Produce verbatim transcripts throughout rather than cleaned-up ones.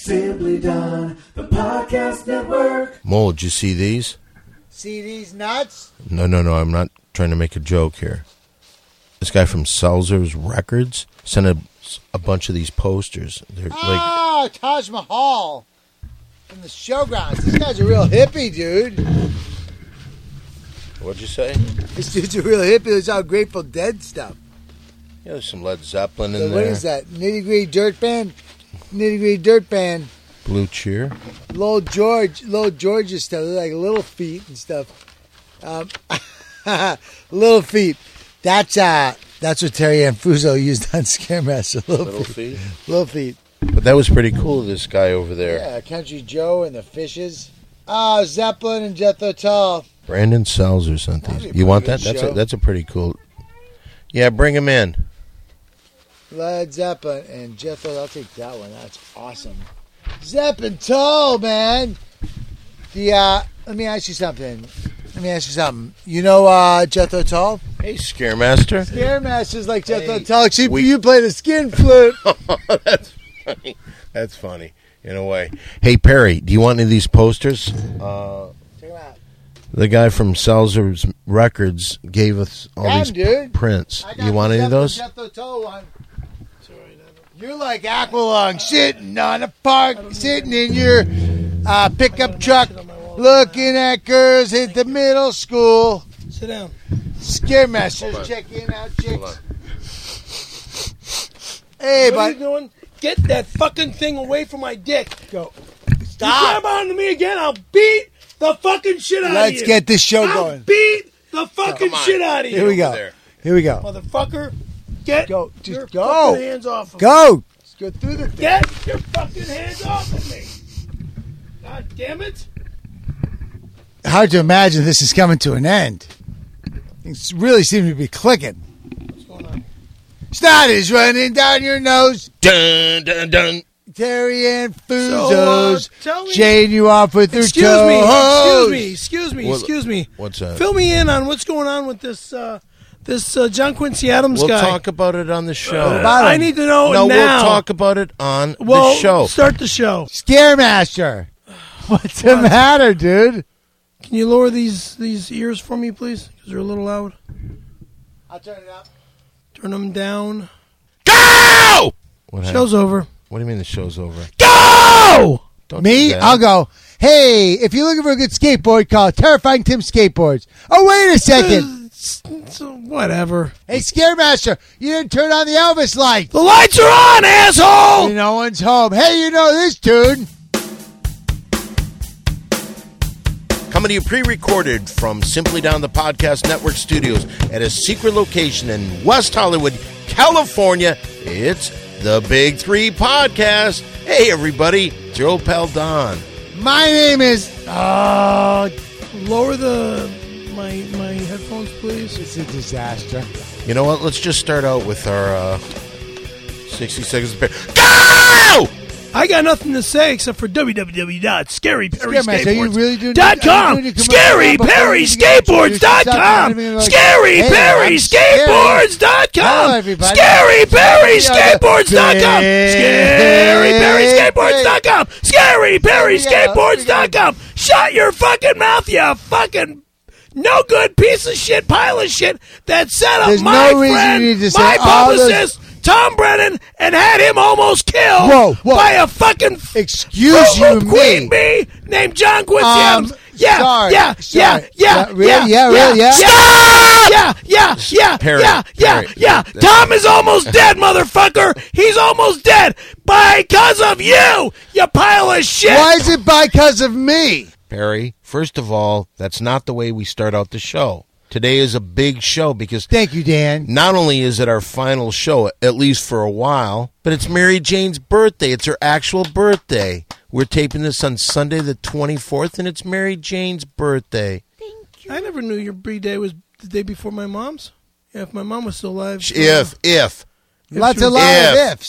Simply Done, the podcast network. Mole, did you see these? See these nuts? No, no, no. I'm not trying to make a joke here. This guy from Seltzer's Records sent a, a bunch of these posters. They're oh, like, Taj Mahal from the showgrounds. This guy's a real hippie, dude. What'd you say? This dude's a real hippie. There's all Grateful Dead stuff. Yeah, there's some Led Zeppelin in so there. What is that? Nitty Gritty Dirt Band? Nitty Gritty Dirt Band. Blue Cheer. Little George, Little George's stuff. They're like Little Feet and stuff. Um, Little Feet. That's uh, that's what Terry Anfuso used on Scaremaster. Little, Little feet. feet. Little Feet. But that was pretty cool, this guy over there. Yeah, Country Joe and the Fishes. Ah, oh, Zeppelin and Jethro Tull. Brandon Seltzer sent these. You want that? That's a, that's a pretty cool. Yeah, bring him in. Led Zeppelin and Jethro. I'll take that one. That's awesome. Zepp and Tull, man. The uh, let me ask you something. Let me ask you something. You know uh, Jethro Tull? Hey, Scaremaster. Scaremaster's like Jethro Hey, Tull. Except we- you play the skin flute. That's funny. That's funny in a way. Hey, Perry, do you want any of these posters? Uh, Check them out. the guy from Seltzer's Records gave us all Damn, these dude. prints. I got You want the any of Zepp- those? Jethro Tull one. You're like Aqualung, sitting on a park, sitting in your uh, pickup truck, looking at girls at the middle school. Sit down. Scaremasters checking out chicks. Hey, What are you but doing? Get that fucking thing away from my dick. Go. stop. You grab onto me again, I'll beat the fucking shit out of you. Let's get this show I'll going. beat the fucking Come on. shit out of you. Here we go. there. Here we go. Motherfucker, get Go. Just your go. fucking hands off of me. Go. Let's go through the thing. Get your fucking hands off of me. God damn it. Hard to imagine this is coming to an end. Things really seem to be clicking. What's going on? Snot is running down your nose. Dun, dun, dun. Terry and So, Fuzos. uh, tell me- Jane you off with her Excuse toes. me, excuse me, excuse me, What- excuse me. What's that? Fill me in on what's going on with this uh, this uh, John Quincy Adams We'll guy. talk about it on the show. about I him? need to know no, now. we'll talk about it on well, the show. Start the show. Scaremaster. What's the matter, dude? Can you lower these these ears for me, please? Because they're a little loud. I'll turn it up. Turn them down. Go! What happened? Show's over. What do you mean the show's over? Go! Don't do Me? that. I'll go. Hey, if you're looking for a good skateboard, call Terrifying Tim Skateboards. Oh, wait a second. So, whatever. Hey, Scaremaster, you didn't turn on the Elvis light. The lights are on, asshole! No one's home. Hey, you know this tune. Coming to you pre-recorded from Simply Down the Podcast Network studios at a secret location in West Hollywood, California. It's the Big Three Podcast. Hey, everybody. It's your old pal, Don. My name is... Oh, Lower the my my headphones, please. it's a disaster. You know what? Let's just start out with our uh, sixty seconds of pair. Go! I got nothing to say except for w w w dot scary perry Scaremaster, are you really doing dot com. are you doing a commercial Scary before Perry you get Skateboards dot com. introduced? Scary Hey, Perry I'm scary. Skateboards dot Hello, com. everybody. Scary Perry Yeah, Skateboards dot com. Scary Perry Skateboards dot com. Scary Perry Yeah, Skateboards dot com. Shut your fucking mouth, you fucking no good piece of shit, pile of shit that set up There's my no reason friend, you need to say my all those- publicist, Tom Brennan, and had him almost killed Whoa, whoa. by a fucking Excuse Fruit you, Loop queen me. bee named John Quincy Um, Adams. Yeah, sorry, yeah, sorry. yeah, yeah, Yeah, really? yeah, Yeah, really? Yeah. yeah, yeah, yeah, yeah, Perry, yeah, yeah, Perry. yeah. Tom is almost dead, motherfucker. He's almost dead because of you, you pile of shit. Why is it because of me? Perry, first of all, that's not the way we start out the show. Today is a big show because Thank you, Dan. not only is it our final show, at least for a while, but it's Mary Jane's birthday. It's her actual birthday. We're taping this on Sunday the twenty-fourth, and it's Mary Jane's birthday. I never knew your birthday was the day before my mom's. Yeah, if my mom was still alive. If, if, Lots true. of lot If. of ifs.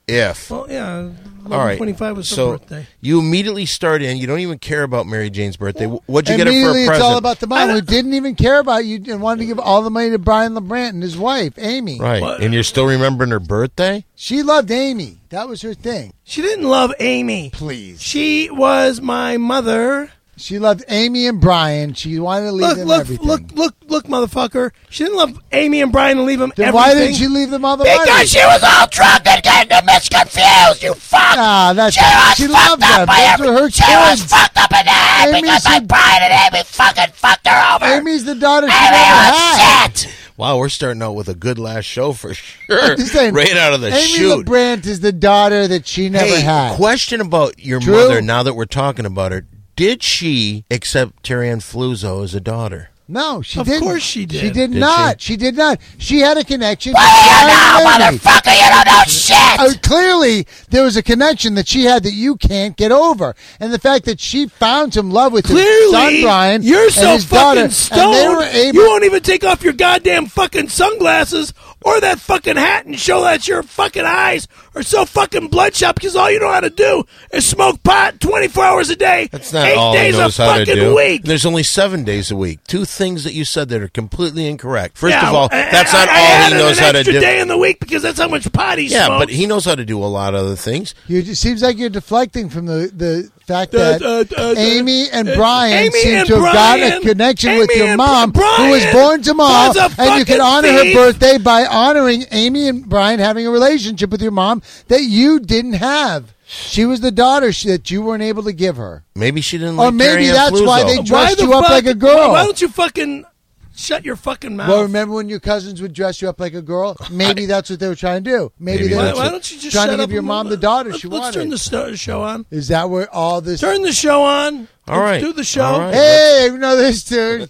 if. Well, yeah. All right. twenty-five was her so birthday. you immediately start in. You don't even care about Mary Jane's birthday. What'd you get her for a Immediately, present? it's all about the mom who didn't even care about you and wanted to give all the money to Brian LeBrant and his wife, Amy. Right. What? And you're still remembering her birthday? She loved Amy. That was her thing. She didn't love Amy. Please. She was my mother. She loved Amy and Brian. She wanted to leave Look, them look, everything. look, look, look, motherfucker. She didn't love Amy and Brian and leave them Then everything. why didn't she leave them all the money? Because she was all drunk and getting misconfused, you fuck. Nah, that's She was she fucked loved up them. by Those every- were her She kids. was fucked up in the head Amy because like should- Brian and Amy fucking fucked her over. Amy's the daughter she Amy never was had. shit. Wow, we're starting out with a good last show for sure. I'm just saying, right out of the Amy chute. LeBrant is the daughter that she never Hey, had. question about your True. mother now that we're talking about her. Did she accept Terry Ann Fluzzo as a daughter? No, she Of didn't. course she did. She did, Did not. She? did not. She had a connection. What to do you Brian know, and Amy. motherfucker? You don't know shit. Uh, clearly, there was a connection that she had that you can't get over, and the fact that she found some love with her Clearly, son Brian you're and so his fucking daughter, and they stoned. were able. You won't even take off your goddamn fucking sunglasses or that fucking hat and show that your fucking eyes are so fucking bloodshot because all you know how to do is smoke pot twenty-four hours a day, That's not eight all days he knows a how to fucking do. week. There's only seven days a week. Two things that you said that are completely incorrect. First Yeah, of all, I- that's I- not I all added he knows an how to extra do. day in the week because that's how much pot he Yeah, smokes. but he knows how to do a lot of other things. You, it seems like you're deflecting from the, the fact Uh, that uh, uh, Amy and uh, Brian Amy seem and to have got a Brian- connection with Amy your and mom, Brian who was born tomorrow, was a and you can fucking honor her thief. birthday by honoring Amy and Brian having a relationship with your mom that you didn't have. She was the daughter sh- that you weren't able to give her. Maybe she didn't Or like maybe Terry Ann that's why Fluzzo. they Why dressed the you up fuck- like a girl. Why don't you fucking shut your fucking mouth? Well, remember when your cousins would dress you up like a girl? Maybe that's what they were trying to do. Maybe, Maybe they why, were that's why what- don't you just trying shut to up give your and- mom the daughter let's, she let's wanted. turn the sto- show on. Is that where all this? Turn the show on. All Let's right. do the show. All right. Hey, no, this dude.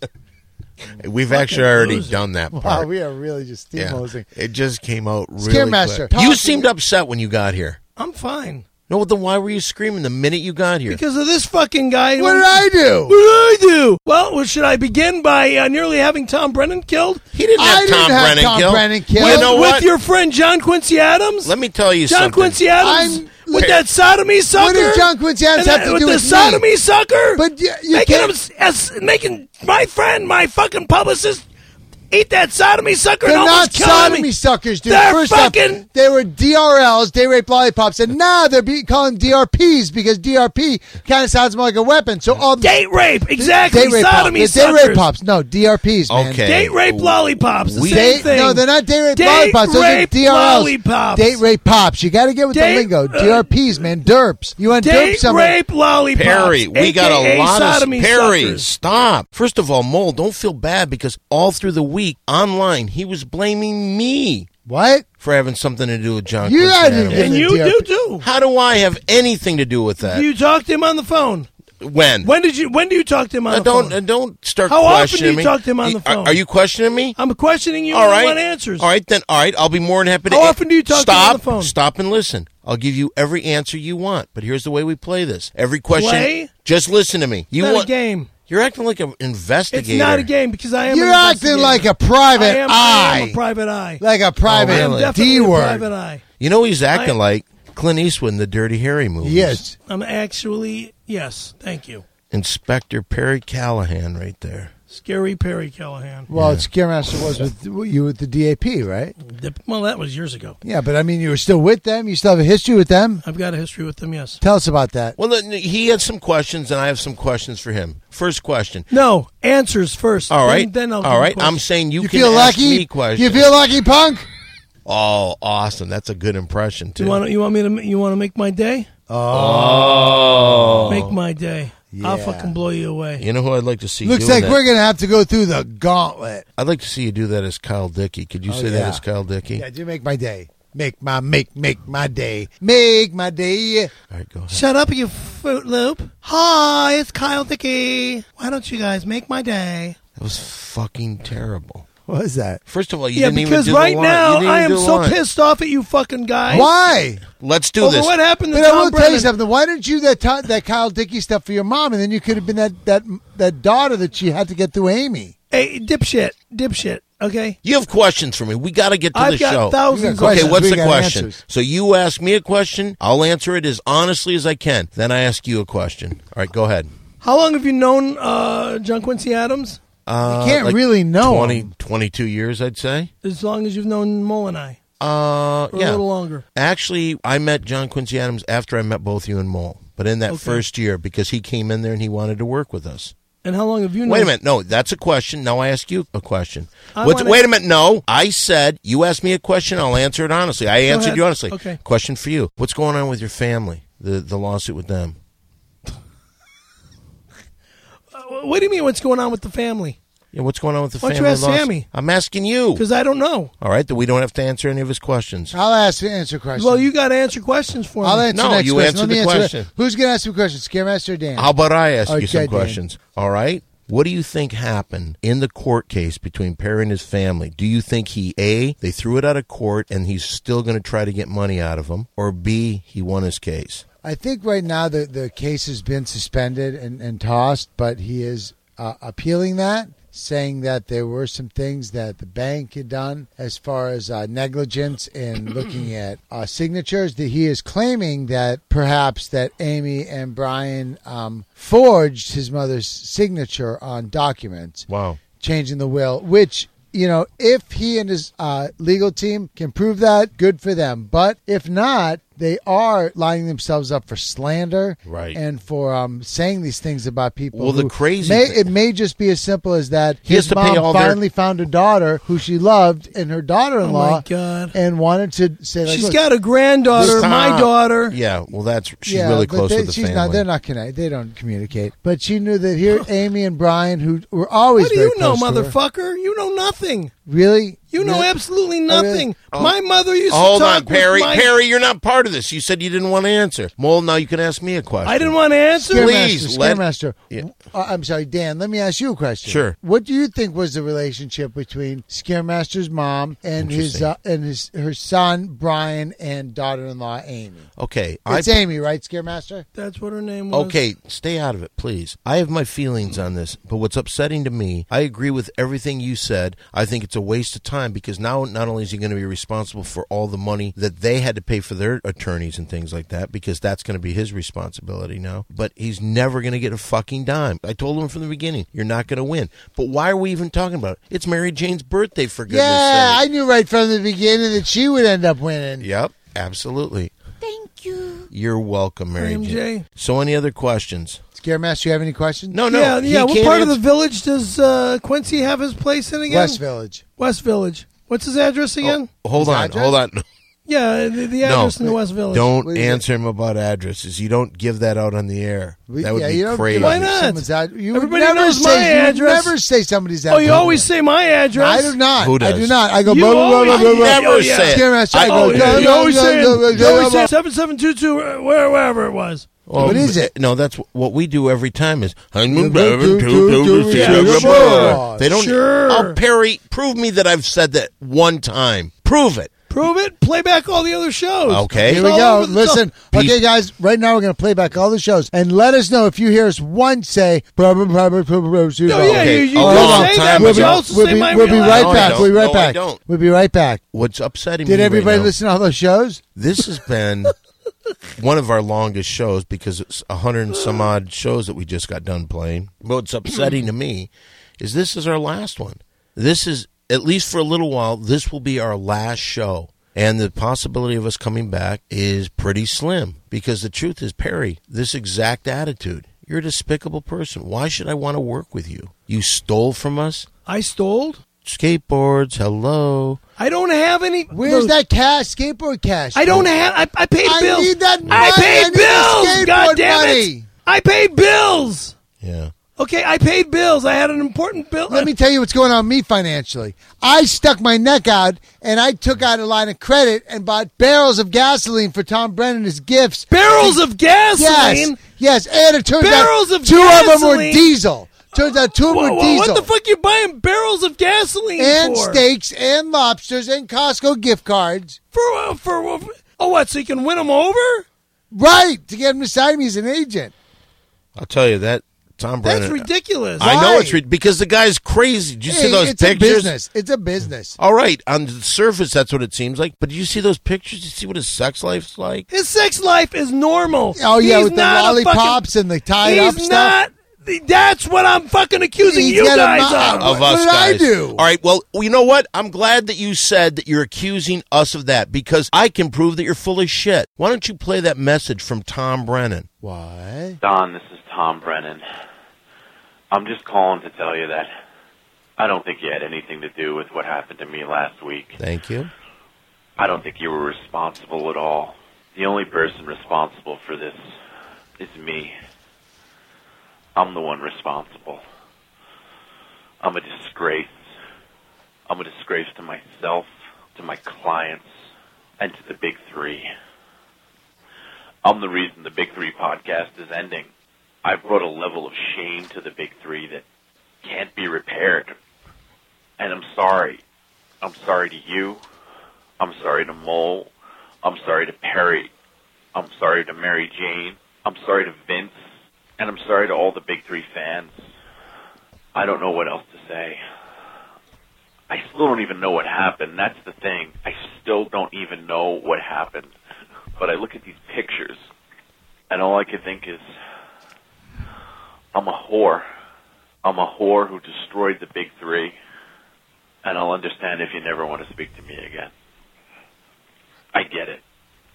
We've actually already loser. done that Wow, part. we are really just Yeah. steamposing. It just came out really Scaremaster, quick. talk You to seemed me. upset when you got here. I'm fine. No, then why were you screaming the minute you got here? Because of this fucking guy. What did I do? What did I do? Well, well should I begin by uh, nearly having Tom Brennan killed? He didn't I have didn't Tom have Brennan Tom killed. Brennan killed. Well, you know with what? your friend John Quincy Adams? Let me tell you John something. Quincy Adams I'm- with that sodomy sucker. What does John Quincy Adams And have that- to with do the with me? sodomy sucker? But you, you making can't. him s- as, making my friend, my fucking publicist, eat that sodomy sucker They're and not almost killing sodomy me. suckers, dude. They're First fucking- off, they were D R Ls, day rape lollipops, and now they're be calling D R Ps because D R P kind of sounds more like a weapon. So all the Date rape, exactly. date rape sodomy pops. The date suckers. rape pops. No, D R Ps, man. Okay. Date rape lollipops. The We- same Date, thing. no, they're not date rape Date lollipops. Those are rape D R Ls. lollipops. Date rape pops. You got to get with Date- the lingo. uh, D R Ps, man. Derps. You want derp Date someone? rape lollipops. Perry, we got a A K A lot sodomy of Perry. suckers. Stop. First of all, Mole, don't feel bad because all through the week online he was blaming me What? for having something to do with John. You Quincy had to Adams. get- And the you D R P. do too. How do I have anything to do with that? You talked to him on the phone. when? When did you? When do you talk to him on Uh, the don't phone? uh, don't start How often do questioning you me. talk to him on You- the phone? Are, are you questioning me? I'm questioning you. All and right. I want answers. All right, then. All right, I'll be more than happy to. How often do you talk to him Stop, on the phone? Stop and listen. I'll give you every answer you want. But here's the way we play this. Every question. Play? Just listen to me. You It's not want? a game. You're acting like an investigator. It's not a game because I am. You're an acting investigator. like a I private am, I eye. am a private eye. Like a private Oh, I am really? definitely D a word. private eye. You know he's acting I- like Clint Eastwood in the Dirty Harry movies. Yes. I'm actually yes. Thank you, Inspector Perry Callahan, right there. Scary Perry Callahan. Well, it's Scaremaster was with you with the D A P, right? The- Well, that was years ago. Yeah, but I mean, you were still with them. You still have a history with them. I've got a history with them. Yes. Tell us about that. Well, then, he had some questions, and I have some questions for him. First question. No answers first. All right. Then, then I'll. All give right. a question. I'm saying you, You can feel ask lucky? me questions. You feel lucky, punk? Oh, awesome. That's a good impression, too. You want? You want me to? You want to make my day? oh. Make my day. I'll Yeah. fucking blow you away. You know who I'd like to see Looks doing like that? we're gonna have to go through the gauntlet. I'd like to see you do that as Kyle Dickey. Could you Oh, say that yeah. as Kyle Dickey? Yeah, do make my day. Make my make make my day. Make my day. All right, go ahead. Shut up, you Fruit Loop. Hi, it's Kyle Dickey. Why don't you guys make my day? That was fucking terrible. What is that? First of all, you yeah, didn't because even do right the line. now You didn't I even am do the so line. pissed off at you fucking guys. Why? Let's do Over this. what happened to But I Tom will tell Brennan? you something. Why didn't you do that Ti- that Kyle Dickey stuff for your mom, and then you could have been that that that daughter that she had to get through Amy. Hey, dipshit, dipshit. Okay. You have questions for me. We got to get to I've the got show. thousands. Okay, Okay, what's We the got question? answers. So you ask me a question. I'll answer it as honestly as I can. Then I ask you a question. All right, go ahead. How long have you known uh, John Quincy Adams? Uh, You can't like really know twenty, him. twenty-two years, I'd say. As long as you've known Mole and I. Uh, Or yeah. a little longer. Actually, I met John Quincy Adams after I met both you and Mole. But in that Okay. first year, because he came in there and he wanted to work with us. And how long have you known? Wait a minute. No, that's a question. Now I ask you a question. I What's, wanna- wait a minute. No, I said you ask me a question. I'll answer it honestly. I answered ahead. you honestly. Okay. Question for you. What's going on with your family? The the lawsuit with them. Uh, what do you mean what's going on with the family? Yeah, what's going on with the Why don't you family? ask lawsuit? Sammy? I'm asking you. Because I don't know. All right, then we don't have to answer any of his questions. I'll ask answer questions. Well, you got to answer questions for I'll me. answer No, next you question. answer Let me the answer question. It. Who's going to ask me questions? Scaremaster or Dan? How about I ask you Okay, some Dan. questions? All right. What do you think happened in the court case between Perry and his family? Do you think he, A, they threw it out of court and he's still going to try to get money out of him, or B, he won his case? I think right now the, the case has been suspended and, and tossed, but he is uh, appealing that, saying that there were some things that the bank had done as far as uh, negligence in looking at uh, signatures. That he is claiming that perhaps that Amy and Brian um, forged his mother's signature on documents, Wow. changing the will, which, you know, if he and his uh, legal team can prove that, good for them. But if not, they are lining themselves up for slander, Right. and for um, saying these things about people. Well, the who crazy may, thing- it may just be as simple as that. He has his to pay mom all their- finally found a daughter who she loved, and her daughter-in-law, Oh, my God. and wanted to say, like, She's look, got a granddaughter, Stop. my daughter. Yeah, well, that's she's yeah, really but close they, with the she's family. Not, they're not connected. They don't communicate. But she knew that here, Amy and Brian, who were always What do very you know, close to her- motherfucker? You know nothing. Really? You know Really? absolutely really? nothing. Oh. My mother used Hold to talk on, Perry. with my... Perry, you're not part of this. You said you didn't want to answer. Mole, now you can ask me a question. I didn't want to answer. Please, Scaremaster, let- Scaremaster. Yeah. Uh, I'm sorry, Dan. Let me ask you a question. Sure. What do you think was the relationship between Scaremaster's mom and his Interesting. uh, and his her son Brian and daughter-in-law Amy? Okay. I It's Amy, right, Scaremaster? That's what her name was. Okay, stay out of it, please. I have my feelings on this, but what's upsetting to me, I agree with everything you said. I think it's a waste of time because now not only is he going to be responsible for all the money that they had to pay for their attorneys and things like that, because that's going to be his responsibility now, but he's never going to get a fucking dime. I told him from the beginning, you're not going to win. But why are we even talking about it? It's Mary Jane's birthday, for goodness Yeah, I sake. knew right from the beginning that she would end up winning. Yep, absolutely. Thank you. You're welcome, Mary M J. Jane. So any other questions? Scaremaster, you have any questions? No, no. yeah, he yeah. What can't part of the answer- village does uh, Quincy have his place in again? West Village. West Village. What's his address again? Oh, hold His on, address? hold on. Yeah, the, the address in the West Village. Don't What is it? answer him about addresses. You don't give that out on the air. We- That would yeah, be you don't crazy. give Why out not? someone's ad- You Everybody would never knows say, my you would address. never say somebody's Oh, address. you always say my address. I do not. Who I does? do not. I go. You blah, blah, blah, always- blah, blah, blah. never Oh, yeah. say it. Scaremaster, I I- go. Oh, blah, yeah, you blah, always blah, say blah, blah, you blah, always blah. say seven seven two two where wherever it was. Well, What is it? No, that's what we do every time. Is Yeah, they don't. Sure. Oh, Perry, prove me that I've said that one time. Prove it. Prove it. Play back all the other shows. Okay. Here we It's go. all over the Listen. top. Okay, guys. Right now we're going to play back all the shows and let us know if you hear us once say. Blah, blah, blah, blah, blah, blah, blah, Oh, yeah, Okay, you, you a will long say time that, ago. but you also We'll say be, my we'll be real right No, I back. don't. We'll be right No, I back. don't. We'll be right back. What's upsetting Did me everybody right now, listen to all those shows? This has been one of our longest shows because it's a hundred and some odd shows that we just got done playing. But what's upsetting to me is this is our last one. This is, at least for a little while, this will be our last show. And the possibility of us coming back is pretty slim because the truth is, Perry, this exact attitude, you're a despicable person. Why should I want to work with you? You stole from us I stole? skateboards. Hello. I don't have any. Where's Look, that cash? Skateboard cash. I don't have. I, I paid I bills. need that money. I I paid need the bills. skateboard God damn it! money. I paid bills. Yeah. Okay, I paid bills. I had an important bill. Let me tell you what's going on with me financially. I stuck my neck out and I took out a line of credit and bought barrels of gasoline for Tom Brennan as gifts. barrels of gasoline. Yes, yes, and it turns Barrels out of two of them were gasoline? diesel. Turns out two of them Wha- were wha- diesel. What the fuck you buying barrels of gasoline and for? steaks and lobsters and Costco gift cards. For uh, for uh, oh what? So you can win them over? Right, to get him to sign me as an agent. I'll tell you that Tom Brennan. That's ridiculous. I know Why? it's re- because the guy's crazy. Did you see Hey, those it's a pictures? business. It's a business. All right, on the surface, that's what it seems like. But did you see those pictures? Did you see what his sex life's like? His sex life is normal. Oh yeah, He's with the not a lollipops fucking, and the tied he's up stuff. not. That's what I'm fucking accusing He's you got a guys mo- of. Of What us did I guys. do? All right, well, you know what? I'm glad that you said that you're accusing us of that because I can prove that you're full of shit. Why don't you play that message from Tom Brennan? What? Don, this is Tom Brennan. I'm just calling to tell you that I don't think you had anything to do with what happened to me last week. Thank you. I don't think you were responsible at all. The only person responsible for this is me. I'm the one responsible. I'm a disgrace. I'm a disgrace to myself, to my clients, and to the Big Three. I'm the reason the Big Three podcast is ending. I've brought a level of shame to the Big Three that can't be repaired. And I'm sorry. I'm sorry to you. I'm sorry to Mole. I'm sorry to Perry. I'm sorry to Mary Jane. I'm sorry to Vince. And I'm sorry to all the Big Three fans. I don't know what else to say. I still don't even know what happened. That's the thing. I still don't even know what happened. But I look at these pictures, and all I can think is, I'm a whore. I'm a whore who destroyed the Big Three. And I'll understand if you never want to speak to me again. I get it.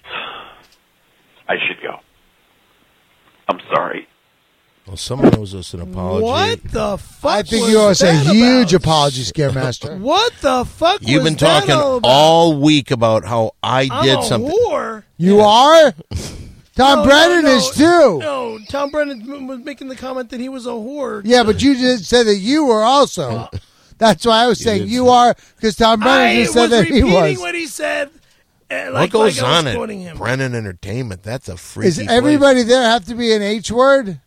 I should go. I'm sorry. Well, someone owes us an apology. What the fuck? I think was you owe us a that huge about? apology, Scaremaster. What the fuck? You've was been talking that all, about? all week about how I I'm did a something. whore. You are? Tom No, Brennan no, no. is too. No, Tom Brennan was making the comment that he was a whore. Yeah, but you just said that you were also. That's why I was saying did you say- are, because Tom Brennan I just said was that he repeating was. what he said. uh, What Like, goes like I on was at quoting him. Brennan Entertainment? That's a freaky Is place. everybody there have to be an H word?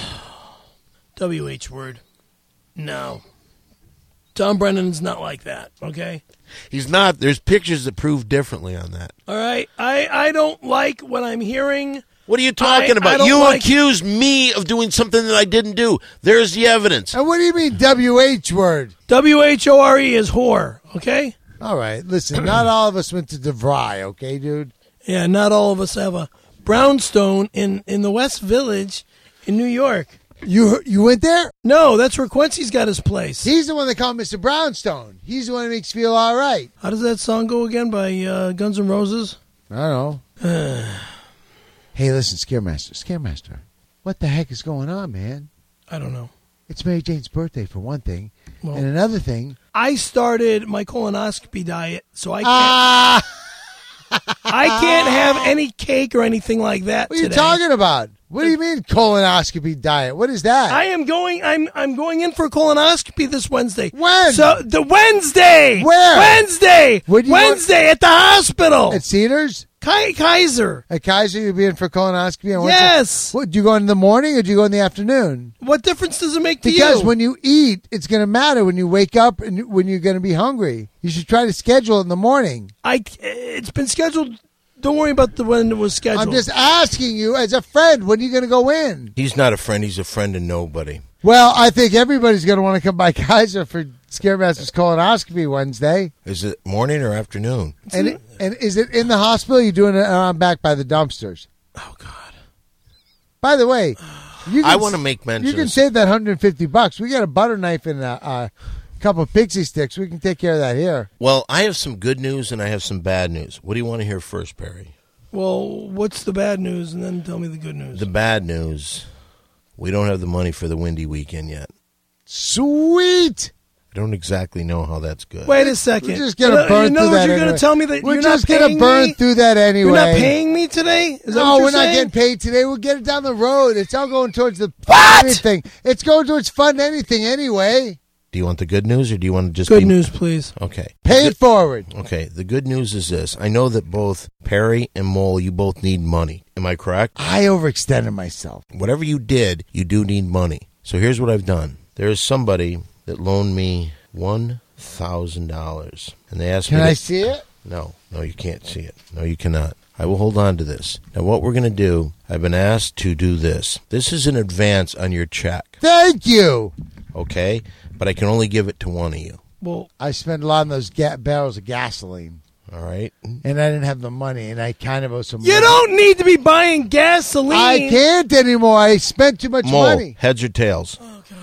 W H word. No. Tom Brennan's not like that, okay? He's not. There's pictures that prove differently on that. All right? I, I don't like what I'm hearing. What are you talking I- I about? don't You like- accused me of doing something that I didn't do. There's the evidence. And what do you mean W H word? W H O R E is whore, okay? All right, listen, not all of us went to DeVry, okay, dude? Yeah, not all of us have a brownstone in, in the West Village in New York. You you went there? No, that's where Quincy's got his place. He's the one that called Mister Brownstone. He's the one that makes you feel all right. How does that song go again by uh, Guns N' Roses? I don't know. Hey, listen, Scaremaster, Scaremaster. What the heck is going on, man? I don't know. It's Mary Jane's birthday, for one thing. Well, And another thing... I started my colonoscopy diet, so I can't, Ah! I can't have any cake or anything like that What are you today. talking about? What do you mean colonoscopy diet? What is that? I am going. I'm I'm going in for a colonoscopy this Wednesday. When? So the Wednesday. Where? Wednesday. Where do you Wednesday at the hospital. At Cedars? Ki- Kaiser. At Kaiser, you'll be in for colonoscopy? On Yes. Wednesday? What, do you go in the morning or do you go in the afternoon? What difference does it make to Because you? when you eat, it's going to matter when you wake up and when you're going to be hungry. You should try to schedule it in the morning. I it's been scheduled. Don't worry about the when it was scheduled. I'm just asking you as a friend, when are you going to go in? He's not a friend. He's a friend to nobody. Well, I think everybody's going to want to come by Kaiser for Scaremaster's colonoscopy Wednesday. Is it morning or afternoon? And it, and is it in the hospital? Or you doing it around back by the dumpsters? Oh God. By the way, you can, I want to make mention. You can of- save that one hundred fifty bucks. We got a butter knife and a, a couple of pixie sticks. We can take care of that here. Well, I have some good news and I have some bad news. What do you want to hear first, Perry? Well, what's the bad news, and then tell me the good news. The bad news: we don't have the money for the Windy weekend yet. Sweet. I don't exactly know how that's good. Wait a second. We're just gonna In burn other through words, that. You're anyway. going to tell me that we're you're just not gonna paying burn me? through that anyway. You're not paying me today? Is that No, what you're we're not saying? getting paid today. We'll get it down the road. It's all going towards the What? anything. It's going towards fun anything anyway. Do you want the good news or do you want to just Good be... news, please. Okay. Pay it forward. Okay. The good news is this: I know that both Perry and Mole, you both need money. Am I correct? I overextended myself. Whatever you did, you do need money. So here's what I've done. There is somebody that loaned me one thousand dollars, and they asked Can me. I to- see it? No, no, you can't see it. No, you cannot. I will hold on to this. Now, what we're going to do, I've been asked to do this. This is an advance on your check. Thank you. Okay? But I can only give it to one of you. Well, I spent a lot on those ga- barrels of gasoline, All right? and I didn't have the money, and I kind of owe some you money. don't need to be buying gasoline. I can't anymore. I spent too much Mo, money. heads or tails?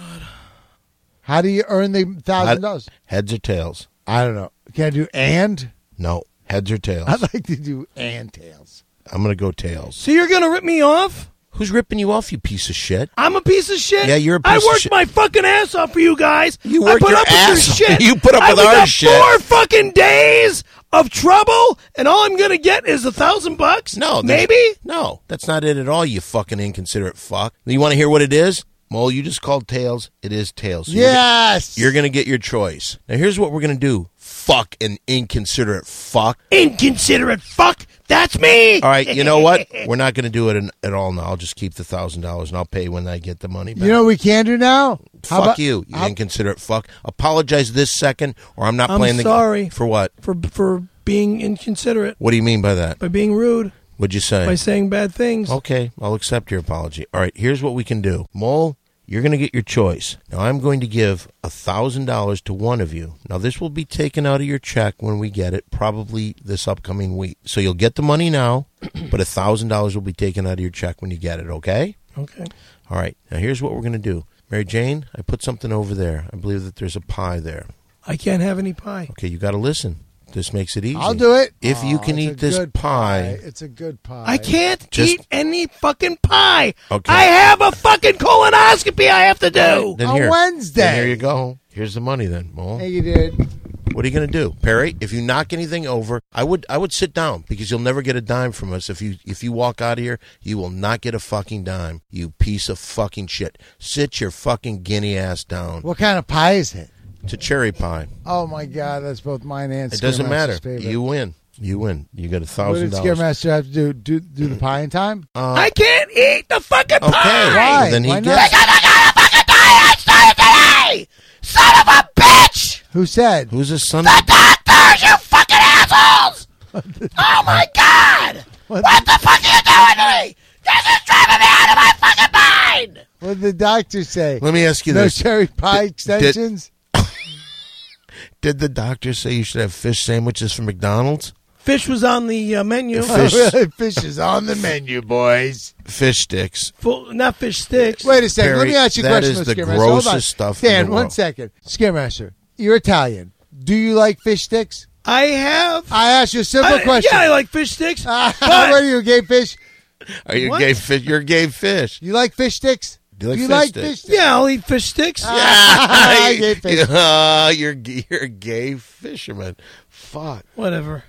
How do you earn the thousand dollars? Heads or tails? I don't know. Can I do and? No. Heads or tails? I'd like to do and tails. I'm going to go tails. So you're going to rip me off? Who's ripping you off, you piece of shit? I'm a piece of shit. Yeah, you're a piece I of worked shit. my fucking ass off for you guys. You I worked put your up ass with off. your shit. You put up I with was our got shit. Four fucking days of trouble, and all I'm gonna get is a thousand bucks. No. there's- maybe. No, that's not it at all, you fucking inconsiderate fuck. You want to hear what it is? Mole, you just called tails. It is tails. So you're gonna- Yes. You're going to get your choice. Now, here's what we're going to do. Fuck an inconsiderate fuck. Inconsiderate fuck. That's me. All right, you know what? We're not going to do it in, at all now. I'll just keep the one thousand dollars, and I'll pay when I get the money back. You know what we can do now? How fuck about- you, you how- inconsiderate fuck. Apologize this second, or I'm not I'm playing the sorry. For what? For for being inconsiderate, What do you mean by that? by being rude, What'd you say? by saying bad things. Okay, I'll accept your apology. All right, here's what we can do. Mole, you're going to get your choice. Now, I'm going to give one thousand dollars to one of you. Now, this will be taken out of your check when we get it, probably this upcoming week. So you'll get the money now, but one thousand dollars will be taken out of your check when you get it, okay? Okay. All right, now here's what we're going to do. Mary Jane, I put something over there. I believe that there's a pie there. I can't have any pie. Okay, you got to listen. This makes it easy. I'll do it. If you Aw, can it's eat a this good pie. It's a good pie. I can't Just- eat any fucking pie. Okay. I have a fucking colonoscopy I have to do. Then On here, Wednesday. Then here you go. Here's the money then, Mole. Hey, you did. What are you going to do, Perry? If you knock anything over, I would I would sit down because you'll never get a dime from us. If you if you walk out of here, you will not get a fucking dime. You piece of fucking shit. Sit your fucking guinea ass down. What kind of pie is it? It's a cherry pie. Oh my God, that's both mine and It doesn't Scaremaster's matter. favorite. You win. You win. You got a What thousand did dollars. Scaremaster have to do? Do do the pie in time? Uh, I can't eat the fucking okay. pie. Why? Then he Why gets. not? I started today. Son of a bitch. Who said? Who's his son? The doctors, you fucking assholes. Oh my God. What, What the fuck are you doing to me? This is driving me out of my fucking mind. what did the doctor say? Let me ask you No this: cherry pie Did- extensions? Did the doctor say you should have fish sandwiches from McDonald's? Fish was on the uh, menu. Fish. Oh, really? Fish is on the menu, boys. Fish sticks. Full, not fish sticks. Wait a second. Let Perry, me ask you a that question, is the Scaremaster. Hold on. grossest stuff in Dan, the one world. second. Scaremaster, you're Italian. Do you like fish sticks? I have. I asked you a simple I- question. Yeah, I like fish sticks. what but are you, a gay fish? Are you What? gay fish? You're gay fish. You like fish sticks? Do you like you fish like sticks? fish sticks? yeah, I'll eat fish sticks. I gay fish. Uh, you're you're a gay fisherman. Fuck. Whatever.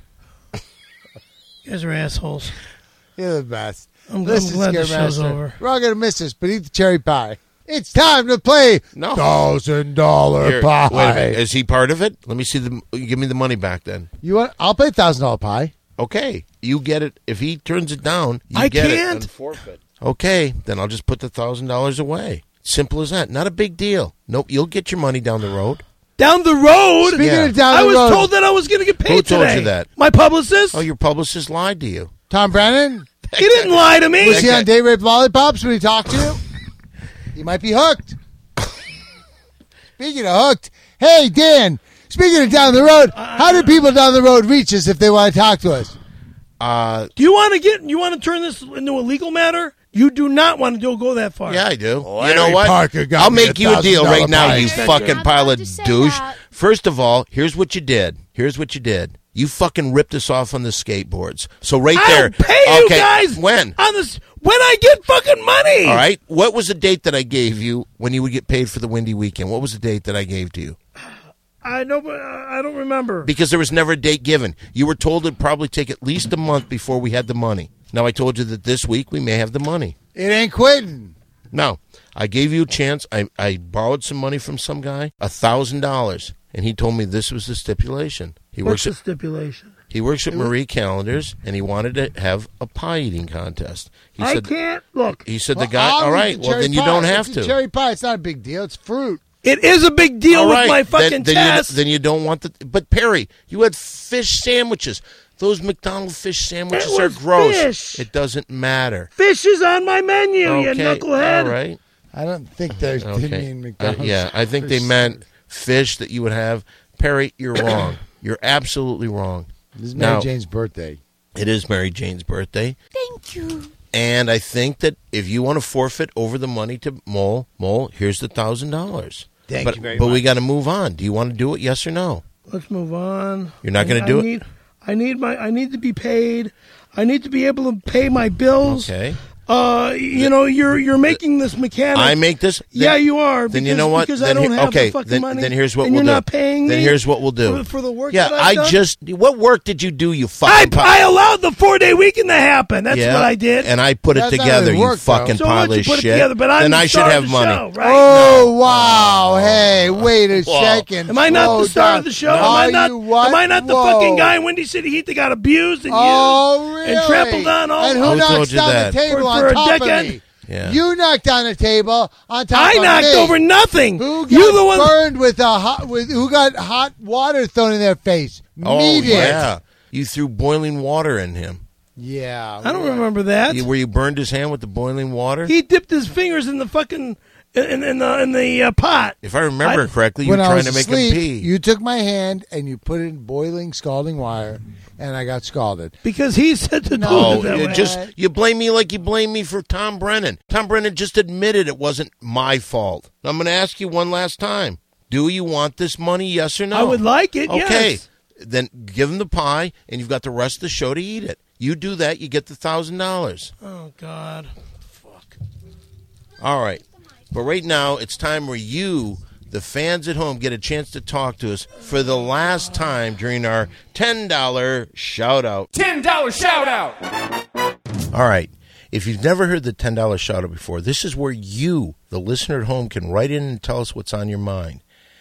You guys are assholes. You're the best. I'm, I'm Listen, glad the show's Scaremaster, over. we're all going to miss this, but eat the cherry pie. It's time to play No. thousand dollar Here, pie. wait a minute. Is he part of it? Let me see the. Give me the money back then. You want? I'll play thousand dollar pie. Okay, you get it. If he turns it down, you I get can't. it and forfeit. Okay, then I'll just put the thousand dollars away. Simple as that. Not a big deal. Nope, you'll get your money down the road. Down the road. Speaking Yeah. of down I the was road, told that I was going to get paid Who told today. you that? My publicist. Oh, your publicist lied to you. Tom Brennan. He didn't lie to me. Was he guy- on Date Rape Lollipops when he talked to you? He might be hooked. Speaking of hooked, hey Dan. Speaking of down the road, how do people down the road reach us if they want to talk to us? Uh, Do you want to get? You want to turn this into a legal matter? You do not want to do, go that far. yeah, I do. you Larry know what? Parker got I'll me make a you a deal thousand right dollar now, pie you extension. fucking I'm pile about of to say douche. that. First of all, here's what you did. Here's what you did. You fucking ripped us off on the skateboards. So right I'll there. pay you okay, guys when? on this when I get fucking money. All right. What was the date that I gave you when you would get paid for the Windy Weekend? What was the date that I gave to you? I know, but uh, I don't remember. Because there was never a date given. You were told it'd probably take at least a month before we had the money. Now I told you that this week we may have the money. It ain't quitting. No, I gave you a chance. I, I borrowed some money from some guy, a thousand dollars, and he told me this was the stipulation. He What's works the at stipulation? he works at Marie Callender's, and he wanted to have a pie eating contest. He I said can't look. he said Well, the guy. I'll All eat right, the well cherry then you pie. don't have It's a to. cherry pie. It's not a big deal. It's fruit. It is a big deal All with right, my then- fucking then, test. You, then you don't want the. But Perry, you had fish sandwiches. Those McDonald's fish sandwiches It are was gross. fish. It doesn't matter. Fish is on my menu, Okay, you knucklehead. all right. I don't think they didn't Okay. mean Uh, McDonald's. yeah, I think they fish meant fish that you would have. Perry, you're wrong. You're absolutely wrong. This is Mary Now- Jane's birthday. It is Mary Jane's birthday. Thank you. And I think that if you want to forfeit over the money to Mole, Mole, here's the thousand dollars. Thank but, you very but much. we got to move on. Do you want to do it? Yes or no? Let's move on. You're not gonna I do it? need, I need my. I need to be paid. I need to be able to pay my bills. Okay. Uh, you know, you're you're making this mechanic. I make this. Then, yeah, you are. Then because, you know what? Because then I don't he- have okay, the fucking then, money. then here's what and we'll you're do. not paying Then me here's what we'll do. for, for the work. Yeah, that I've I done? just. What work did you do? You I, fucking. pi- I allowed the four day weekend to happen. That's yeah, what I did. and I put it That's not together. really You work, though. fucking so pile why don't you of put shit. it together? But I'm then the I should star of have the money. show, right? Oh, wow. Hey, wait a Whoa. second. Am I not Slow the star down. of the show? No. Am I Are not? you what? Am I not the Whoa. fucking guy in Windy City Heat that got abused and Oh, used really? and trampled on all? And Who who told knocks you down that? the table For- on for a top decade? of me? Yeah. You knocked down a table on top I of me. knocked over nothing. Who got You the one? burned with a hot? With who got hot water thrown in their face? Oh Me did. yeah, you threw boiling water in him. Yeah. I don't remember that. You, where you burned his hand with the boiling water. He dipped his fingers in the fucking in, in the in the uh, pot. If I remember I- correctly, you When were I trying was to make asleep, him pee. you took my hand and you put it in boiling, scalding water, and I got scalded. Because he said to do Oh, it that you way. just you blame me like you blame me for Tom Brennan. Tom Brennan just admitted it wasn't my fault. I'm going to ask you one last time. Do you want this money, yes or no? I would like it. Okay. Yes. Then give him the pie, and you've got the rest of the show to eat it. You do that, you get the one thousand dollars. Oh God. Fuck. All right. But right now, it's time where you, the fans at home, get a chance to talk to us for the last time during our ten dollar shout-out. ten dollar shout out. All right. If you've never heard the ten dollar shout-out before, this is where you, the listener at home, can write in and tell us what's on your mind.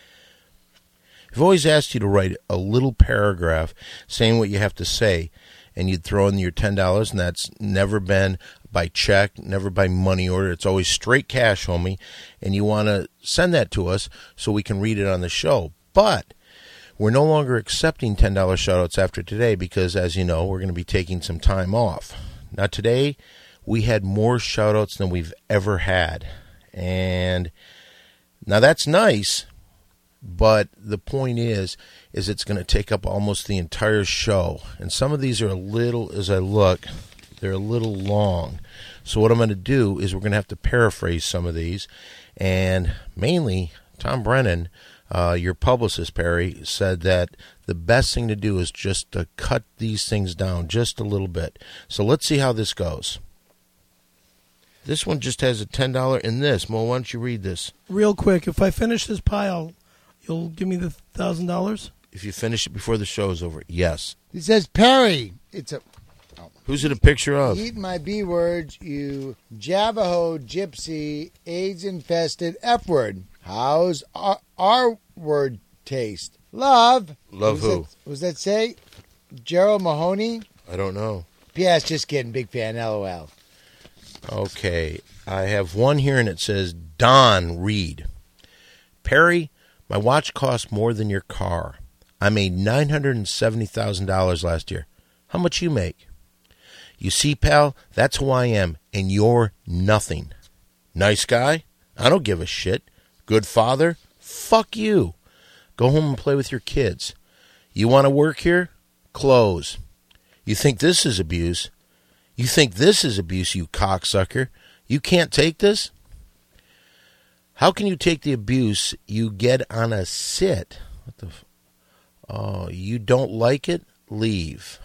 I've always asked you to write a little paragraph saying what you have to say, and you'd throw in your ten dollars, and that's never been by check, never by money order. It's always straight cash, homie, and you want to send that to us so we can read it on the show. But we're no longer accepting ten dollar shout-outs after today because, as you know, we're going to be taking some time off. Now, today, we had more shout-outs than we've ever had. And now that's nice, but the point is, is it's going to take up almost the entire show. And some of these are a little, as I look, they're a little long. So what I'm going to do is we're going to have to paraphrase some of these. And mainly, Tom Brennan, uh, your publicist, Perry, said that the best thing to do is just to cut these things down just a little bit. So let's see how this goes. This one just has a ten dollars in this. Mo, why don't you read this? Real quick, if I finish this pile, you'll give me the thousand dollars. If you finish it before the show is over, yes. He says, Perry, it's a Who's it a picture of? eat my B words, you Javaho, gypsy, AIDS infested F word. How's our, our word taste? Love. Love Who's who? That, was that say? Gerald Mahoney? I don't know. P S. Just kidding. Big fan. LOL. Okay. I have one here, and it says, Don Reed. Perry, my watch cost more than your car. I made nine hundred seventy thousand dollars last year. How much you make? You see, pal, that's who I am, and you're nothing. Nice guy? I don't give a shit. Good father? Fuck you. Go home and play with your kids. You want to work here? Close. You think this is abuse? You think this is abuse, you cocksucker? You can't take this? How can you take the abuse you get on a sit? What the f- Oh, you don't like it? Leave.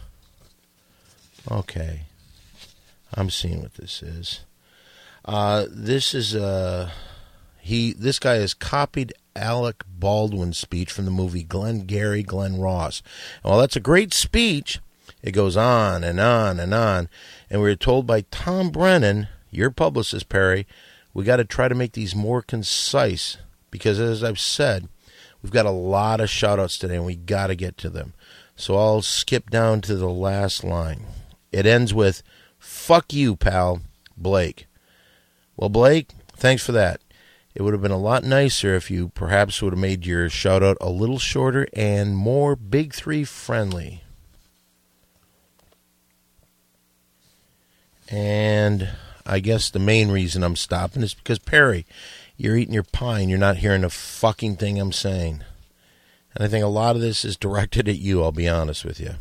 Okay. I'm seeing what this is. Uh, this is uh he this guy has copied Alec Baldwin's speech from the movie Glengarry Glen Ross. And while that's a great speech, it goes on and on and on. And we were told by Tom Brennan, your publicist, Perry, we got to try to make these more concise because, as I've said, we've got a lot of shout-outs today, and we got to get to them. So I'll skip down to the last line. It ends with, fuck you, pal, Blake. Well, Blake, thanks for that. It would have been a lot nicer if you perhaps would have made your shout-out a little shorter and more Big Three friendly. And I guess the main reason I'm stopping is because, Perry, you're eating your pie and you're not hearing a fucking thing I'm saying. And I think a lot of this is directed at you, I'll be honest with you.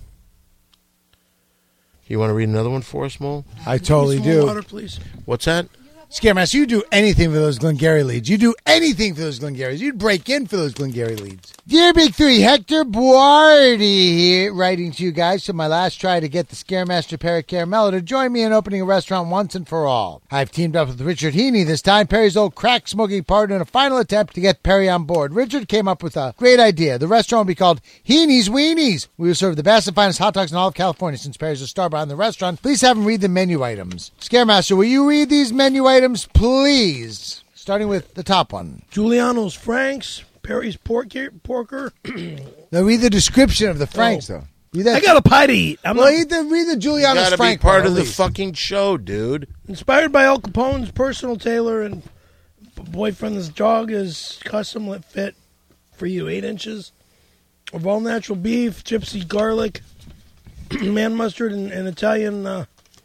You want to read another one for us, Mo? I totally Some more do. water, please. What's that? Scaremaster, you do anything for those Glengarry leads. You do anything for those Glengarrys. You'd break in for those Glengarry leads. Dear Big Three, Hector Buardi here, writing to you guys. So my last try to get the Scaremaster Perry Caramello to join me in opening a restaurant once and for all. I've teamed up with Richard Heaney this time, Perry's old crack-smoking partner, in a final attempt to get Perry on board. Richard came up with a great idea. The restaurant will be called Heaney's Weenies. We will serve the best and finest hot dogs in all of California. Since Perry's a star behind the restaurant, please have him read the menu items. Scaremaster, will you read these menu items, please? Starting with the top one. Giuliano's Franks, Perry's pork Porker. Now read the description of the Franks, Oh. though. Read that. I got a pie to eat. I'm well, not read the, read the You Giuliano's gotta be Frank part one, of at the least. fucking show, dude. inspired by Al Capone's personal tailor and boyfriend's dog is custom fit for you. Eight inches of all natural beef, gypsy garlic, man mustard, and, and Italian uh,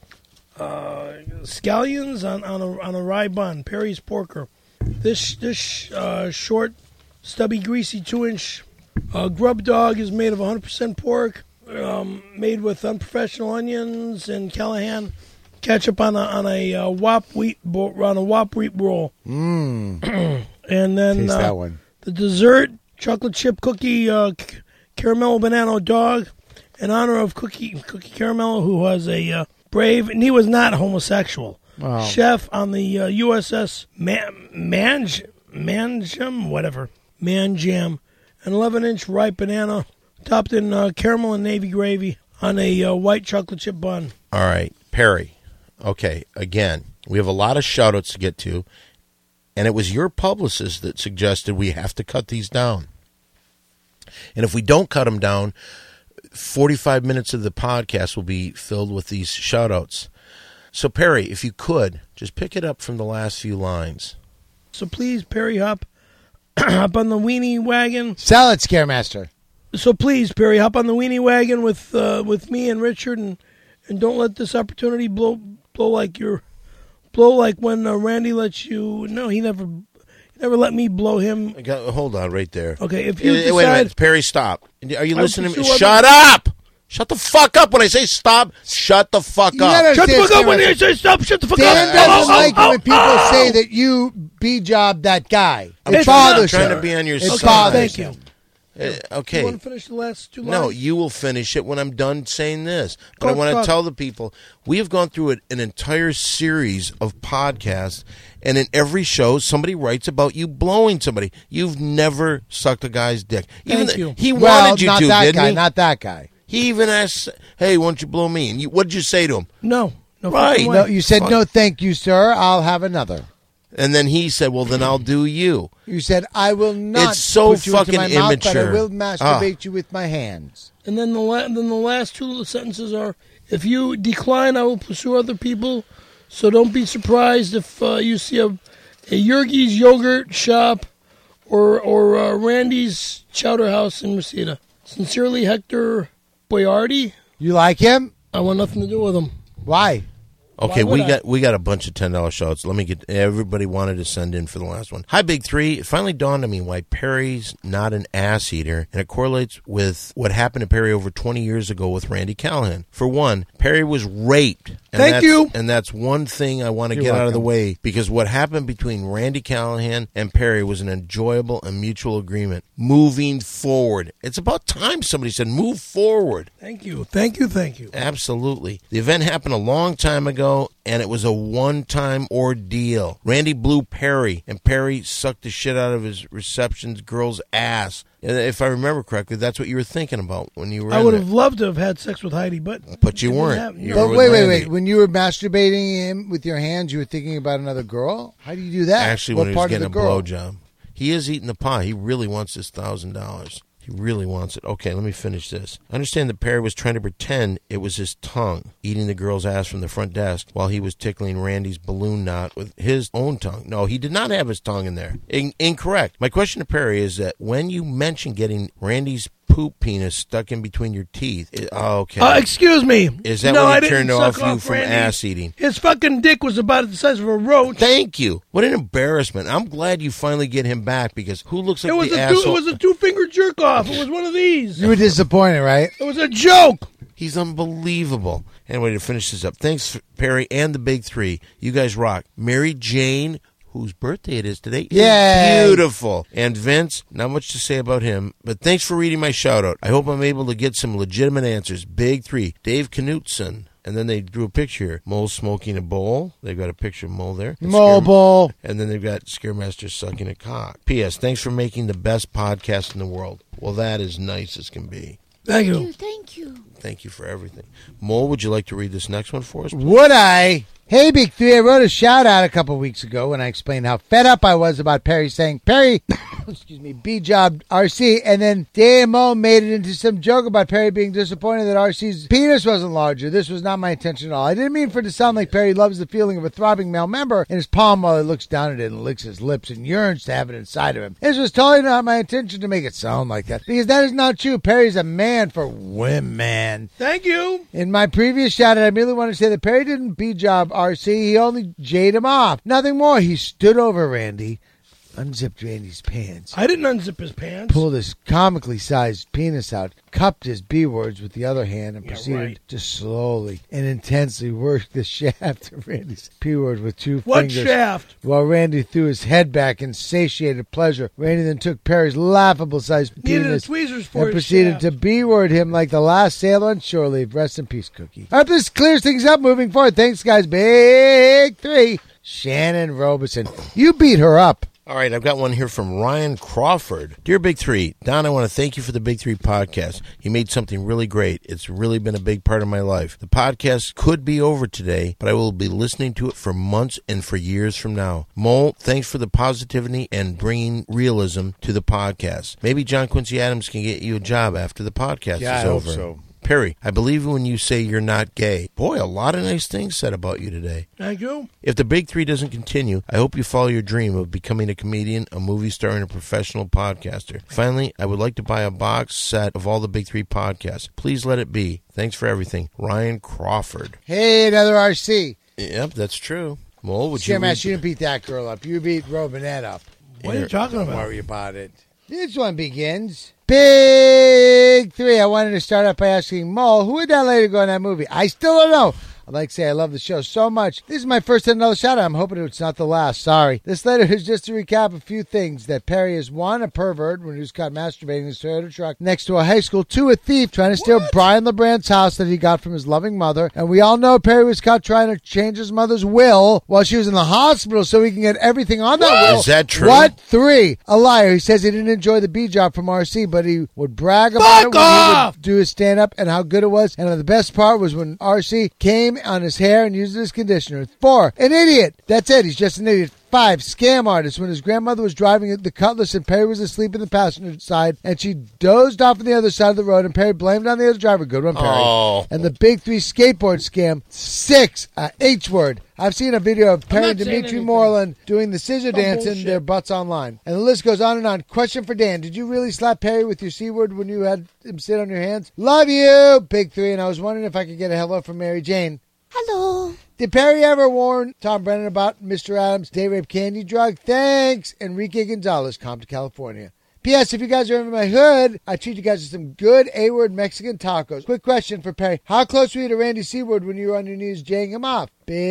uh, scallions on, on a on a rye bun. Perry's Porker. This this uh, short, stubby, greasy two-inch uh, grub dog is made of one hundred percent pork, um, made with unprofessional onions and Callahan ketchup on a on a uh, wop wheat bo- on a wop wheat roll. Mmm. And then Taste uh, that one. the dessert chocolate chip cookie uh, c- caramel banana dog in honor of Cookie Cookie Caramello, who was a uh, brave, and he was not homosexual, Wow. chef on the uh, U S S Man- Manj Manjam, whatever, Manjam, an eleven-inch ripe banana topped in uh, caramel and navy gravy on a uh, white chocolate chip bun. All right, Perry. Okay, again, we have a lot of shout-outs to get to, and it was your publicist that suggested we have to cut these down. And if we don't cut them down, forty-five minutes of the podcast will be filled with these shout-outs. So, Perry, if you could, just pick it up from the last few lines. So please, Perry, hop, hop on the weenie wagon. Salad, Scaremaster. So please, Perry, hop on the weenie wagon with uh, with me and Richard, and, and don't let this opportunity blow blow like your blow like when uh, Randy lets you. No, he never he never let me blow him. I got, hold on, right there. Okay, if you Eh, decide, Wait a minute, Perry, stop. Are you I listening to me? pursue Shut up! Shut the fuck up when I say stop. Shut the fuck You up. gotta- shut the fuck up when Scaremaster. you say stop. Shut the fuck Dan up. doesn't Oh, oh, like oh, it when people oh, say oh. that you B-job that guy. It It's bothers not trying him. to be on your It side. bothers Thank you. him. Uh, You okay. want to finish the last two lines? No, you will finish it when I'm done saying this. But Go, I want to go. tell the people, we have gone through an entire series of podcasts, and in every show, somebody writes about you blowing somebody. You've never sucked a guy's dick. Even Thank the- you. He Well, wanted you not to, that didn't guy. he? Not that guy. He even asked, hey, why don't you blow me? And you, what did you say to him? No, no, Right. fucking way. No, you said Fine. no, thank you, sir. I'll have another. And then he said, well, then I'll do you. You said I will not It's so put you fucking into my mouth, but I immature. will masturbate you with my hands. And then the la- then the last two little sentences are: if you decline, I will pursue other people. So don't be surprised if uh, you see a a Yergis yogurt shop or or uh, Randy's Chowder House in Reseda. Sincerely, Hector Boyardi. You like him? I want nothing to do with him. Why? Okay, Why we would I? got we got a bunch of ten dollar shots. Let me get. Everybody wanted to send in for the last one. Hi, Big Three. It finally dawned on me why Perry's not an ass eater, and it correlates with what happened to Perry over twenty years ago with Randy Callahan. For one, Perry was raped. And Thank that's, you. And that's one thing I want to You're get out of the welcome. way, because what happened between Randy Callahan and Perry was an enjoyable and mutual agreement. Moving forward, it's about time somebody said move forward. Thank you, thank you, thank you. Absolutely. The event happened a long time ago, and it was a one-time ordeal. Randy blew Perry, and Perry sucked the shit out of his reception's girl's ass. And if I remember correctly, that's what you were thinking about when you were I in would there. have loved to have had sex with Heidi, but But you it didn't weren't. happen. You No. were But with wait, wait, Randy. wait. When you were masturbating him with your hands, you were thinking about another girl? How do you do that? Actually, what when he was part getting a of the girl? blowjob. He is eating the pie. He really wants his one thousand dollars. He really wants it. Okay, let me finish this. I understand that Perry was trying to pretend it was his tongue eating the girl's ass from the front desk while he was tickling Randy's balloon knot with his own tongue. No, he did not have his tongue in there. In- incorrect. My question to Perry is that when you mentioned getting Randy's poop penis stuck in between your teeth. It, oh, okay. Uh, excuse me. Is that no, when I he didn't turned suck off you from Randy. ass eating? His fucking dick was about the size of a roach. Thank you. What an embarrassment. I'm glad you finally get him back because who looks like It was the a two, asshole? it was a two finger jerk off. It was one of these. You were disappointed, right? It was a joke. He's unbelievable. Anyway, to finish this up, thanks, Perry and the Big Three. You guys rock. Mary Jane, whose birthday it is today, Yay. is beautiful. And Vince, not much to say about him, but thanks for reading my shout-out. I hope I'm able to get some legitimate answers. Big Three. Dave Knutson. And then they drew a picture here. Mole smoking a bowl. They've got a picture of Mole there. Mobile. And then they've got Scaremaster sucking a cock. P S. Thanks for making the best podcast in the world. Well, that is nice as can be. Thank you. Thank you. Thank you for everything. Mole, would you like to read this next one for us? Please? Would I? Hey, Big Three, I wrote a shout-out a couple weeks ago when I explained how fed up I was about Perry saying, Perry, excuse me, B-job R C, and then D M O made it into some joke about Perry being disappointed that R C's penis wasn't larger. This was not my intention at all. I didn't mean for it to sound like Perry loves the feeling of a throbbing male member in his palm while he looks down at it and licks his lips and yearns to have it inside of him. This was totally not my intention to make it sound like that, because that is not true. Perry's a man for women. Thank you. In my previous shout-out, I merely want to say that Perry didn't B-job R C. He only J'd him off. Nothing more. He stood over Randy, unzipped Randy's pants, I didn't unzip his pants. pulled his comically sized penis out, cupped his B-words with the other hand, and Yeah, proceeded right. to slowly and intensely work the shaft of Randy's P-word with two What fingers. shaft? While Randy threw his head back in satiated pleasure, Randy then took Perry's laughable-sized Needed a penis tweezers for and his proceeded shaft. to B-word him like the last sailor on shore leave. Rest in peace, Cookie. I hope this clears things up moving forward. Thanks, guys. Big Three. Shannon Robeson. You beat her up. All right, I've got one here from Ryan Crawford. Dear Big Three, Don, I want to thank you for the Big Three podcast. You made something really great. It's really been a big part of my life. The podcast could be over today, but I will be listening to it for months and for years from now. Mole, thanks for the positivity and bringing realism to the podcast. Maybe John Quincy Adams can get you a job after the podcast Yeah, is I hope over. so. Perry, I believe when you say you're not gay. Boy, a lot of nice things said about you today. Thank you. If the Big Three doesn't continue, I hope you follow your dream of becoming a comedian, a movie star, and a professional podcaster. Finally, I would like to buy a box set of all the Big Three podcasts. Please let it be. Thanks for everything. Ryan Crawford. Hey, another R C. Yep, that's true. Mole, would you Scarematch, read- you didn't beat that girl up. You beat Robinette up. What are you talking Don't about? worry about it. This one begins. Big Three. I wanted to start out by asking Mole, who would that lady go in that movie? I still don't know. I'd like to say I love the show so much. This is my first and another shout out. I'm hoping it's not the last. Sorry. This letter is just to recap a few things. That Perry is, one, a pervert when he was caught masturbating in his Toyota truck next to a high school. Two, a thief trying to steal Brian LeBrand's house that he got from his loving mother. And we all know Perry was caught trying to change his mother's will while she was in the hospital so he can get everything on that will. Is that true? What? Three, a liar. He says he didn't enjoy the B job from R C, but he would brag about Fuck it when off! he would do his stand-up and how good it was. And the best part was when R C came on his hair and used it as conditioner. Four, an idiot. That's it. He's just an idiot. Five, scam artist. When his grandmother was driving the Cutlass and Perry was asleep in the passenger side and she dozed off on the other side of the road and Perry blamed on the other driver. Good one, Perry. Oh. And the Big Three skateboard scam. Six, uh, H word. I've seen a video of Perry not and saying Dimitri anything. Moreland doing the scissor Some dance in bullshit. their butts online. And the list goes on and on. Question for Dan. Did you really slap Perry with your C word when you had him sit on your hands? Love you, Big Three. And I was wondering if I could get a hello from Mary Jane. Hello. Did Perry ever warn Tom Brennan about Mister Adams' day rape candy drug? Thanks, Enrique Gonzalez, Compton, California. P S. If you guys are in my hood, I treat you guys to some good A-word Mexican tacos. Quick question for Perry. How close were you to Randy Seaward when you were on your knees jaying him off?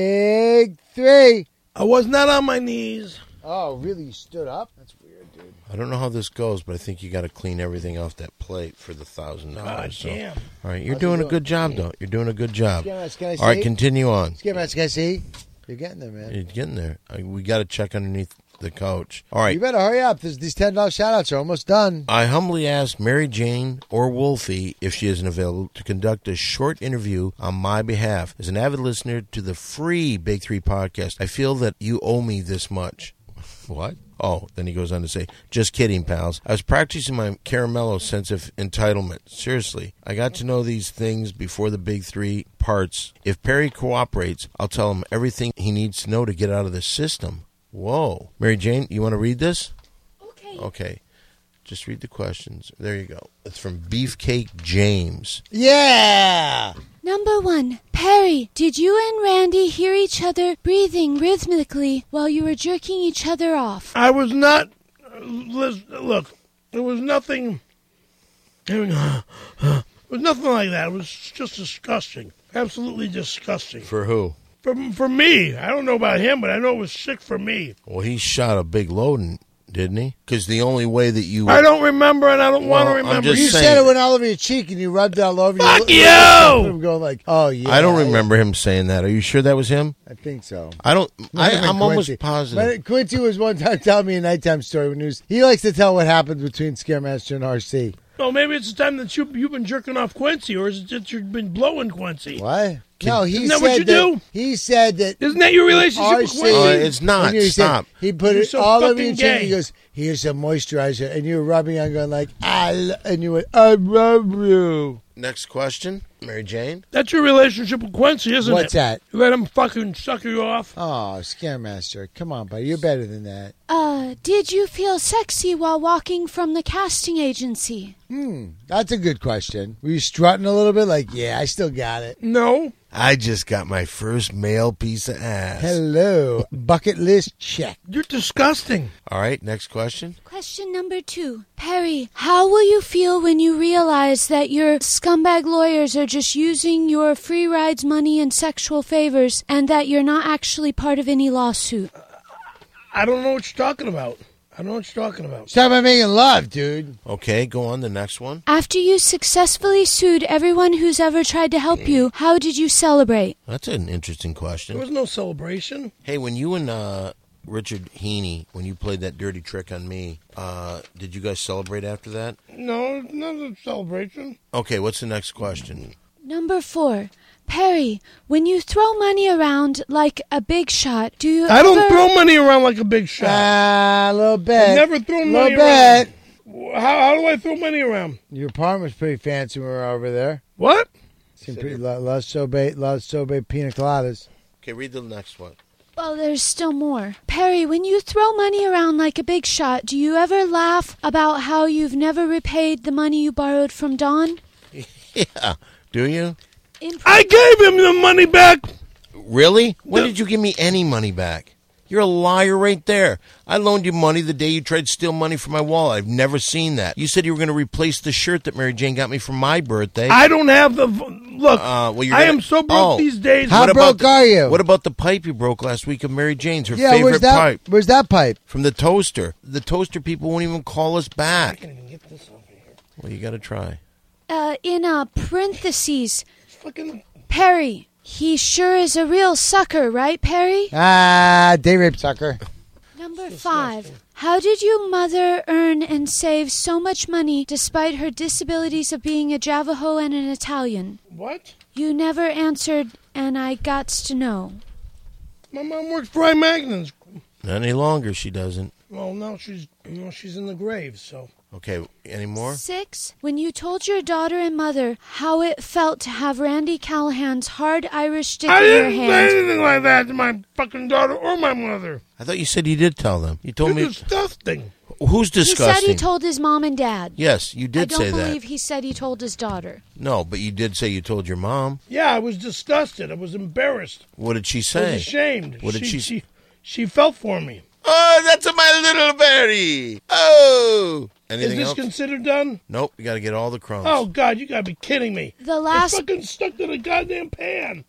Big Three. I was not on my knees. Oh, really? You stood up? That's weird, dude. I don't know how this goes, but I think you got to clean everything off that plate for the thousand God dollars. So, damn. all right, you're How's doing it a good job, though. You're doing a good job. Scare Mask, can I All right, see? continue on. Scare Mask, can I see? You're getting there, man. You're getting there. I, we got to check underneath the couch. All right. You better hurry up. There's, these ten dollar shout-outs are almost done. I humbly ask Mary Jane or Wolfie, if she isn't available, to conduct a short interview on my behalf. As an avid listener to the free Big Three podcast, I feel that you owe me this much. What? Oh, then he goes on to say, just kidding, pals. I was practicing my Caramello sense of entitlement. Seriously, I got to know these things before the Big Three parts. If Perry cooperates, I'll tell him everything he needs to know to get out of the system. Whoa. Mary Jane, you want to read this? Okay. Okay. Just read the questions. There you go. It's from Beefcake James. Yeah. Number one, Perry, did you and Randy hear each other breathing rhythmically while you were jerking each other off? I was not. Look, there was nothing. It was nothing like that. It was just disgusting. Absolutely disgusting. For who? For, for me. I don't know about him, but I know it was sick for me. Well, he shot a big load, in, didn't he? Because the only way that you... I don't remember, and I don't Well, want to I'm remember. just You saying. said it went all over your cheek, and you rubbed it all over. Fuck you! you! I'm going like, oh yeah. I don't remember him saying that. Are you sure that was him? I think so. I don't... I, Might have been I'm almost Quincy. positive. But Quincy was one time telling me a nighttime story when he was. He likes to tell what happens between Scaremaster and R C. Oh, maybe it's the time that you, you've been jerking off Quincy, or is it that you've been blowing Quincy? What? No, he Isn't that said what you that, do? He said that. Isn't that your relationship R with C Quincy? Uh, it's not. And he said- Stop. He put You're it so all over fucking your cheek. gay. He goes, "Here's some moisturizer," and you were rubbing on, going like, "I," l-, and you went, "I love you." Next question, Mary Jane. That's your relationship with Quincy, isn't What's it? that? You let him fucking suck you off? Oh, Scaremaster, come on, buddy, you're better than that. Uh, did you feel sexy while walking from the casting agency? Hmm, that's a good question. Were you strutting a little bit, like, "Yeah, I still got it"? No. I just got my first male piece of ass. Hello, bucket list check. You're disgusting. All right, next question. Question number two. Perry, how will you feel when you realize that your scumbag lawyers are just using your free rides money and sexual favors and that you're not actually part of any lawsuit? I don't know what you're talking about. I don't know what you're talking about. Stop about making love, dude. Okay, go on the next one. After you successfully sued everyone who's ever tried to help you, how did you celebrate? That's an interesting There question. was no celebration. Hey, when you and uh, Richard Heaney, when you played that dirty trick on me, uh, did you guys celebrate after that? No, no celebration. Okay, what's the next question? Number four. Perry, when you throw money around like a big shot, do you I ever... don't throw money around like a big shot. Ah, a little bit. I've never thrown little money bit. around. How, how do I throw money around? Your apartment was pretty fancy when we were over there. What? Seemed pretty. Lot of sobe, lot of sobe pina coladas. Okay, read the next one. Well, there's still more. Perry, when you throw money around like a big shot, do you ever laugh about how you've never repaid the money you borrowed from Don? Yeah, do you? In I gave him the money back. Really? When No. did you give me any money back? You're a liar right there. I loaned you money the day you tried to steal money from my wallet. I've never seen that. You said you were going to replace the shirt that Mary Jane got me for my birthday. I don't have the... Look, Uh, well, you're I gonna- am so broke Oh. these days. How What about broke the- are you? What about the pipe you broke last week of Mary Jane's, her Yeah, favorite where's that? pipe? Where's that pipe? From the toaster. The toaster people won't even call us I back. can't even get this over here. Well, you got to try. uh, in uh, parentheses, Fucking... Perry, he sure is a real sucker, right, Perry? Ah, day rape sucker. Number five. How did your mother earn and save so much money despite her disabilities of being a Javajo and an Italian? What? You never answered, and I gots to know. My mom works for I Magnums. Not any longer, she doesn't. Well, now she's, you know, she's in the grave, so... Okay, any more? Six. When you told your daughter and mother how it felt to have Randy Callahan's hard Irish dick I in your didn't say hand. anything like that to my fucking daughter or my mother. I thought you said you did tell them. You told You're me. disgusting. Who's He disgusting? said he told his mom and dad. Yes, you I did don't say believe that. he said he told his daughter. No, but you did say you told your mom. Yeah, I was disgusted. I was embarrassed. What did she I was say? ashamed. What did she- she... She felt for me. Oh, that's my little berry. Oh. Anything Is this else? considered done? Nope, you got to get all the crumbs. Oh, God, you gotta be kidding me. The It's last fucking stuck to the goddamn pan.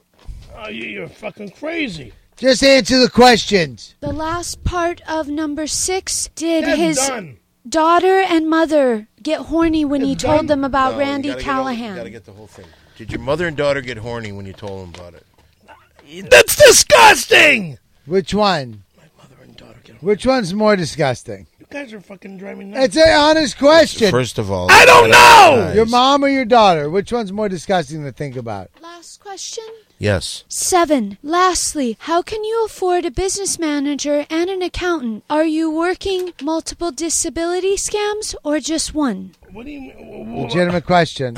Oh, you, you're fucking crazy. Just answer the questions. the last part of number six did That's his done. daughter and mother get horny when he It's told done. them about No, you Randy gotta get all- Callahan. You got to get the whole thing. Did your mother and daughter get horny when you told them about it? That's disgusting! Which one? My mother and daughter get... Which one's more disgusting? You guys are fucking driving me nuts. It's an honest question. First of all, I don't know! Your mom or your daughter? Which one's more disgusting to think about? Last question. Yes. Seven. Lastly, how can you afford a business manager and an accountant? Are you working multiple disability scams or just one? What do you mean? Legitimate question.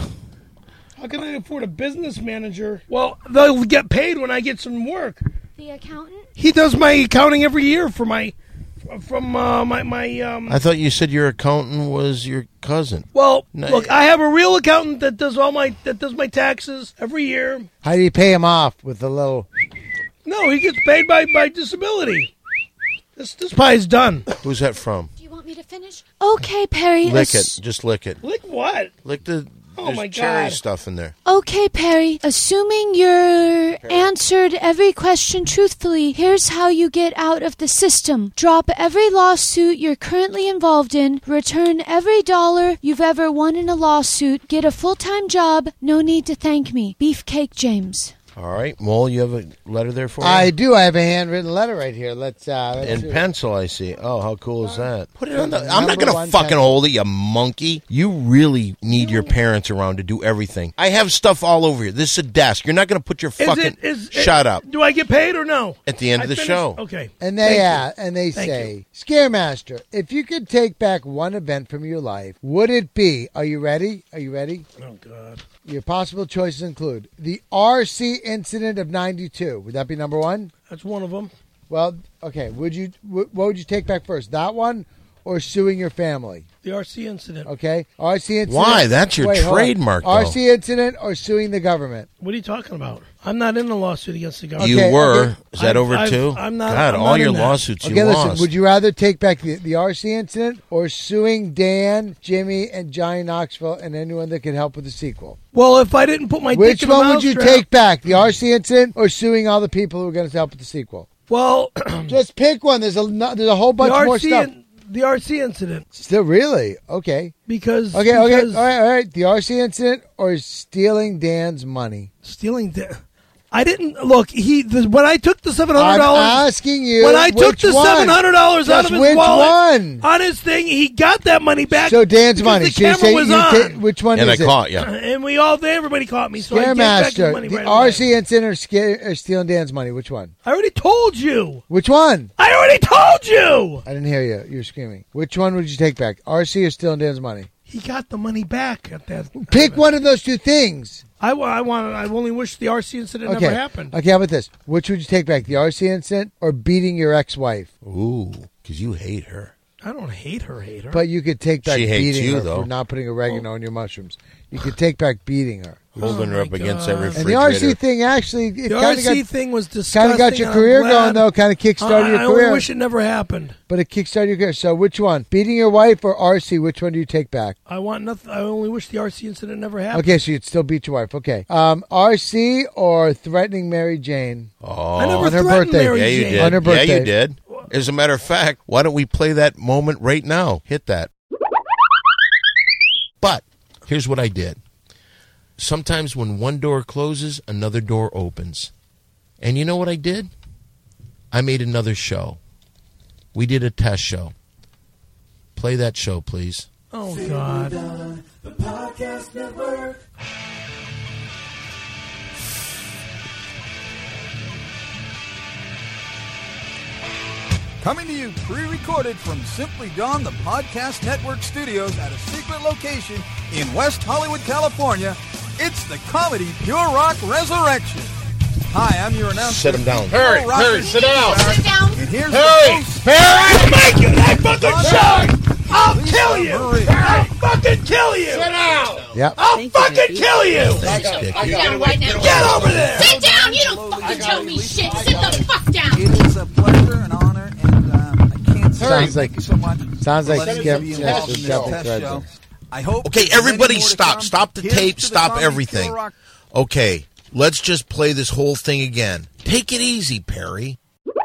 How can I afford a business manager? Well, they'll get paid when I get some work. The accountant? He does my accounting every year for my from uh, my my. Um, I thought you said your accountant was your cousin. well, No, look, I have a real accountant that does all my that does my taxes every year. How do you pay him off with a little? No, he gets paid by, by disability. This this pie's done. Who's that from? Do you want me to finish? Okay, Perry. Lick ass- it. Just lick it. Lick what? Lick the. Oh, there's my cherry God. stuff in there. Okay, Perry. Assuming you're answered every question truthfully, here's how you get out of the system. Drop every lawsuit you're currently involved in. Return every dollar you've ever won in a lawsuit. Get a full-time job. No need to thank me. Beefcake James. All right, Mole, you have a letter there for I you? do. I have a handwritten letter right here. Let's. Uh, let's In do it. pencil, I see. Oh, how cool is that? Put it on the. I'm not Number going one to fucking pencil. hold it, you monkey. You really need your parents around to do everything. I have stuff all over here. This is a desk. You're not going to put your Is fucking. it is Shut it, up. Do I get paid or no? At the end I of the finished- show. Okay. And they Thank uh, and they Thank say, Scaremaster, if you could take back one event from your life, would it be? Are you ready? Are you ready? Oh God. Your possible choices include the R C incident of ninety-two. Would that be number one? That's one of them. Well, okay. Would you? What would you take back first? That one, or suing your family? The R C incident. Okay, R C incident. Why? That's your Wait, hold on. trademark, though. R C incident or suing the government? What are you talking about? I'm not in a lawsuit against the government. You Okay, were. okay. Is that I've- over I've- too? I'm not- God, I'm all not your in that. lawsuits Okay, you listen. lost. Would you rather take back the, the R C incident or suing Dan, Jimmy, and Johnny Knoxville and anyone that could help with the sequel? Well, if I didn't put my Which dick in the one would you mousetrap- take back? The R C incident or suing all the people who are going to help with the sequel? Well, Just pick one. There's a no- there's a whole bunch the more R C stuff. in- the R C incident Still, really? Okay. because Okay. Okay. because All right. All right. The R C incident or stealing Dan's money? stealing. Da- I didn't look. He the, when I took the seven hundred I'm dollars. asking you. When I took which the one? seven hundred dollars out Just of his which wallet one? on his thing, he got that money back. So Dan's because money. The So you camera say was you on, ta- which one and I is it? caught you. and we all everybody caught me. So I gave back his Scaremaster, money the right R away. C incident or, scare, or stealing Dan's money? Which one? I already told you. Which one? I already told you. I didn't hear you. You were screaming. Which one would you take back? R C or stealing Dan's money? He got the money back at that. Pick one of those two things. I, wa- I want. I only wish the R C incident Okay. never happened. Okay, how about this? Which would you take back? The R C incident or beating your ex-wife? Ooh, because you hate her. I don't hate her. Hate her. But you could take back She hates beating you, her though. for not putting oregano on your mushrooms. You could take back beating her. Holding her my up against God. every And refrigerator. the R C thing actually, it the kind R of C got, thing was kind disgusting. of got your and I'm career glad- going, though. Kind of kickstarted I, your I career. only wish it never happened. But it kickstarted your career. So which one? Beating your wife or R C? Which one do you take back? I want nothing. I only wish the R C incident never happened. Okay, so you'd still beat your wife. Okay. Um, R C or threatening Mary Jane? Oh, I never On her threatened birthday. Mary yeah, you Jane. did. On her Yeah, birthday. you did. As a matter of fact, why don't we play that moment right now? Hit that. But here's what I did. Sometimes when one door closes, another door opens. And you know what I did? I made another show. We did a test show. Play that show, please. Oh God. The Podcast Network. Coming to you pre-recorded from Simply Dawn, the Podcast Network studios at a secret location in West Hollywood, California, it's the comedy Pure Rock Resurrection. Hi, I'm your announcer. Sit him down. Pure Harry, Rock Harry, sit down. Sit down. And here's Harry, the host, Harry! Make it that fucking shot! I'll Lisa kill you! Marie. I'll fucking kill you! Yep. I'll fucking kill you! Thanks, Dickie. Sit down right now. Get over there! Sit down. You don't fucking tell me shit. Sit the fuck down. It is a pleasure and honor, and um, I can't say Sounds like- thank you so much. sounds for like letting Skip me be just involved was in jumping this test threads. show. I hope Okay, there's many everybody more to stop. come. Stop the Here's tape. to the Stop comedy everything. Pure Rock. Okay, let's just play this whole thing again. Take it easy, Perry.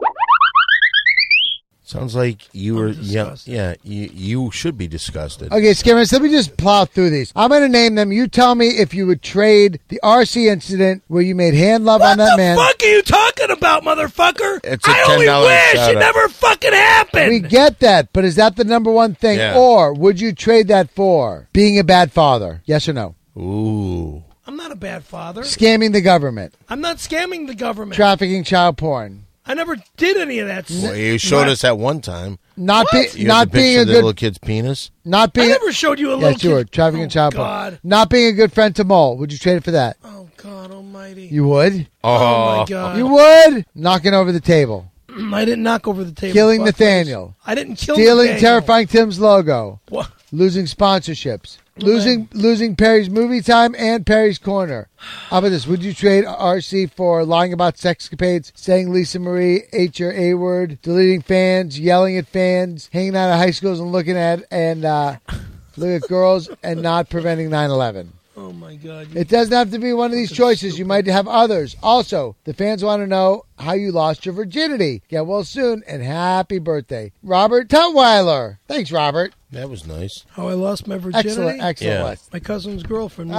Sounds like you were, yeah, disgusted. yeah. You, you should be disgusted. Okay, Scammers, let me just plow through these. I'm going to name them. You tell me if you would trade the R C incident where you made hand love What on that the man. fuck are you talking about, motherfucker? It's a I only ten dollar wish shout it out. never fucking happened. We get that, but is that the number one thing? Yeah. Or would you trade that for being a bad father? Yes or no? Ooh. I'm not a bad father. Scamming the government, I'm not scamming the government. trafficking child porn, I never did any of that. Well, shit. you showed us that one time. not be, You not had the being picture a of the good, little kid's penis. not I being. never showed you a little Yes, you were kid. trafficking Oh, child God. porn. Not being a good friend to Mole. Would you trade it for that? Oh God Almighty. You would. oh Oh, my God. You would. Knocking over the table. I didn't knock over the table. Killing Fuck Nathaniel. those. I didn't kill Stealing Nathaniel. Terrifying Tim's logo. What? Losing sponsorships. Losing losing Perry's movie time and Perry's Corner. How about this? Would you trade R C for lying about sexcapades, saying Lisa Marie, H or A word, deleting fans, yelling at fans, hanging out at high schools and looking at and uh, looking at girls and not preventing nine eleven? Oh, my God. It doesn't have to be one of these choices. You might have others. Also, the fans want to know how you lost your virginity. Get well soon and happy birthday. Robert Tutwiler. Thanks, Robert. That was nice. How I lost my virginity? Excellent, excellent. Yeah. My cousin's girlfriend.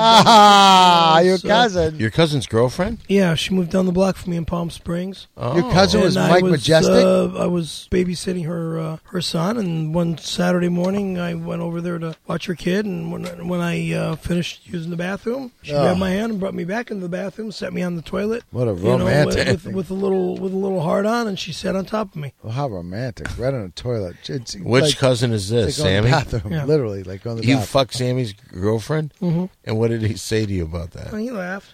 Ah, moved your down- cousin. Your cousin's girlfriend? Yeah, she moved down the block from me in Palm Springs. Oh. Your cousin was And I Mike was, Majestic? Uh, I was babysitting her uh, her son, and one Saturday morning I went over there to watch her kid, and when, when I uh, finished using the bathroom, she Oh. grabbed my hand and brought me back into the bathroom, set me on the toilet. What a you know, romantic. with, with, with a little with a little heart on, and she sat on top of me. Well, how romantic. Right on a toilet. It's Which like, cousin is it's this, like going to Sammy? the bathroom. Yeah. Literally, like going to the You bathroom. fucked Sammy's girlfriend? Mm-hmm. And what did he say to you about And that? he laughed.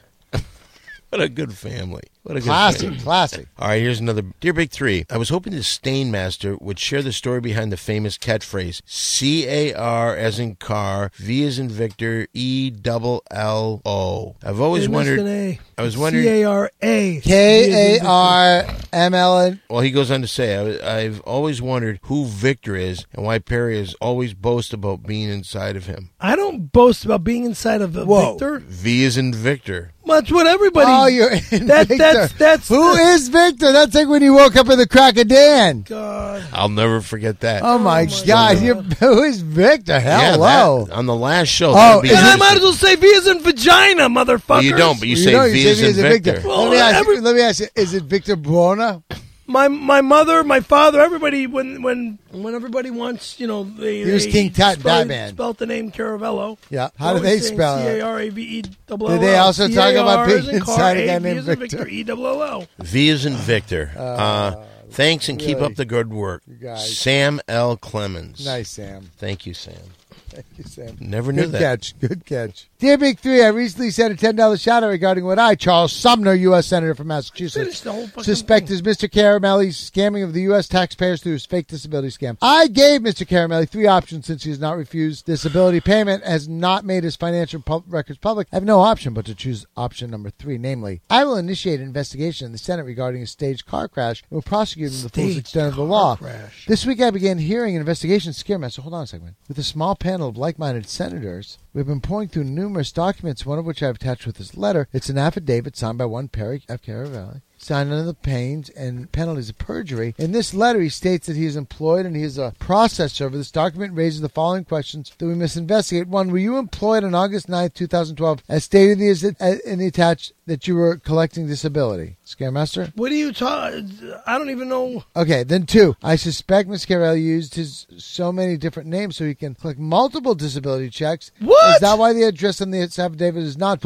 What a good family. What a good Classic, family. classic. All right, here's another. Dear Big Three, I was hoping the Stainmaster would share the story behind the famous catchphrase C A R as in car, V as in Victor, E double L O. I've always They missed wondered. an A. I was wondering. C A R A. K A R M L N. Well, he goes on to say, I, I've always wondered who Victor is and why Perry has always boast about being inside of him. I don't boast about being inside of a Whoa. Victor. V is in Victor. Well, that's what everybody. Oh, you're in That- Victor. that's- that's Who the- is Victor? That's like when you woke up in the crack of Dan. God. I'll never forget that. Oh, my, my God. God. You're, who is Victor? Yeah, Hello. that- on the last show. Oh, that'd be and And I interesting. might as well say V as in vagina, motherfucker. Well, you don't, but you, You say know, you V say is V in as in Victor. Victor. Well, let, me ask every- you, let me ask you, is it Victor Buona? My my mother, my father, everybody. When when when everybody wants, you know, they He was they King Tut in spell- Batman. Spelt the name Caravello. Yeah. How do they spell C A it? R A V E double Did they also talk about being inside a guy V named as in Victor? E double L O. V is in Victor. Uh, thanks and keep really? up the good work. You guys. Sam L. Clemens. Nice, Sam. Thank you, Sam. Thank you, Sam. Never knew Good that. catch. Good catch. Dear Big Three, I recently sent a ten dollars shout out regarding what I, Charles Sumner, U S Senator from Finish Massachusetts, the whole fucking suspect thing. is Mister Caramelli's scamming of the U S taxpayers through his fake disability scam. I gave Mister Caramelli three options since he has not refused disability payment, has not made his financial pub- records public. I have no option but to choose option number three, namely, I will initiate an investigation in the Senate regarding a staged car crash and will prosecute him to the full Staged extent of the car law. crash. This week I began hearing an investigation Scaremaster. Hold on a second. With a small panel of like-minded senators, we've been pouring through numerous documents, one of which I've attached with this letter. It's an affidavit signed by one Perry F. Caravelli, signed under the pains and penalties of perjury. In this letter, he states that he is employed and he is a process server. This document raises the following questions that we must investigate. One, were you employed on August ninth, twenty twelve, as stated in the, in the attached that you were collecting disability? Scaremaster? What do you talk? I don't even know. Okay, then two. I suspect Mister Carelli used his so many different names so he can collect multiple disability checks. What? Is that why the address on the affidavit is not?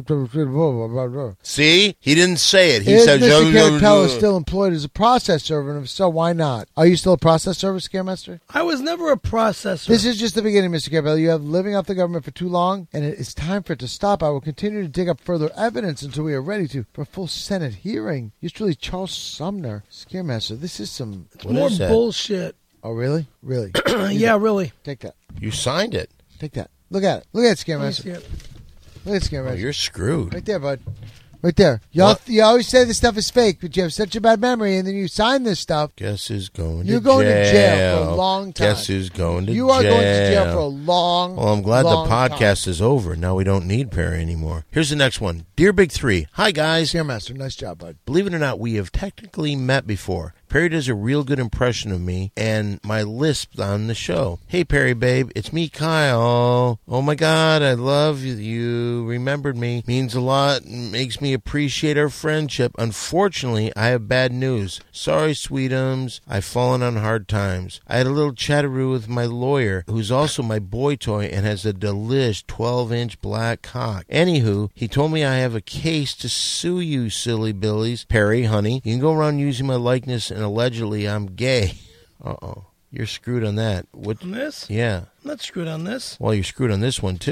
See? He didn't say it. He Is said, Mister Carapello still employed as a process server? And if so, why not? Are you still a process server, Scaremaster? I was never a processor. This is just the beginning, Mister Carapello. You have living off the government for too long, and it is time for it to stop. I will continue to dig up further evidence until we are ready to for a full Senate hearing. It's truly Charles Sumner, Scaremaster. This is some. What more is that? bullshit. Oh, really? Really? Yeah, really. Take that. You signed it. Take that. Look at it. Look at it, Let me Scaremaster. see it. Look at Scaremaster. Oh, you're screwed. Right there, bud. Right there. Y'all, What? you always say this stuff is fake, but you have such a bad memory, and then you sign this stuff. Guess who's going You're to going jail. to jail for a long time. Guess who's going to You jail. are going to jail for a long Well, I'm glad the long podcast is over. Now we don't need Perry anymore. Here's the next one. Dear Big Three. Hi, guys. Scaremaster, nice job, bud. Believe it or not, we have technically met before. Perry does a real good impression of me and my lisp on the show. Hey, Perry, babe, it's me, Kyle. Oh, my God, I love you. You remembered me. Means a lot. Makes me appreciate our friendship. Unfortunately, I have bad news. Sorry, sweetums. I've fallen on hard times. I had a little chatteroo with my lawyer, who's also my boy toy and has a delish twelve-inch black cock. Anywho, he told me I have a case to sue you, silly billies. Perry, honey, you can go around using my likeness and allegedly I'm gay. Uh-oh. You're screwed on that. What? On this? Yeah. I'm not screwed on this. Well, you're screwed on this one, too.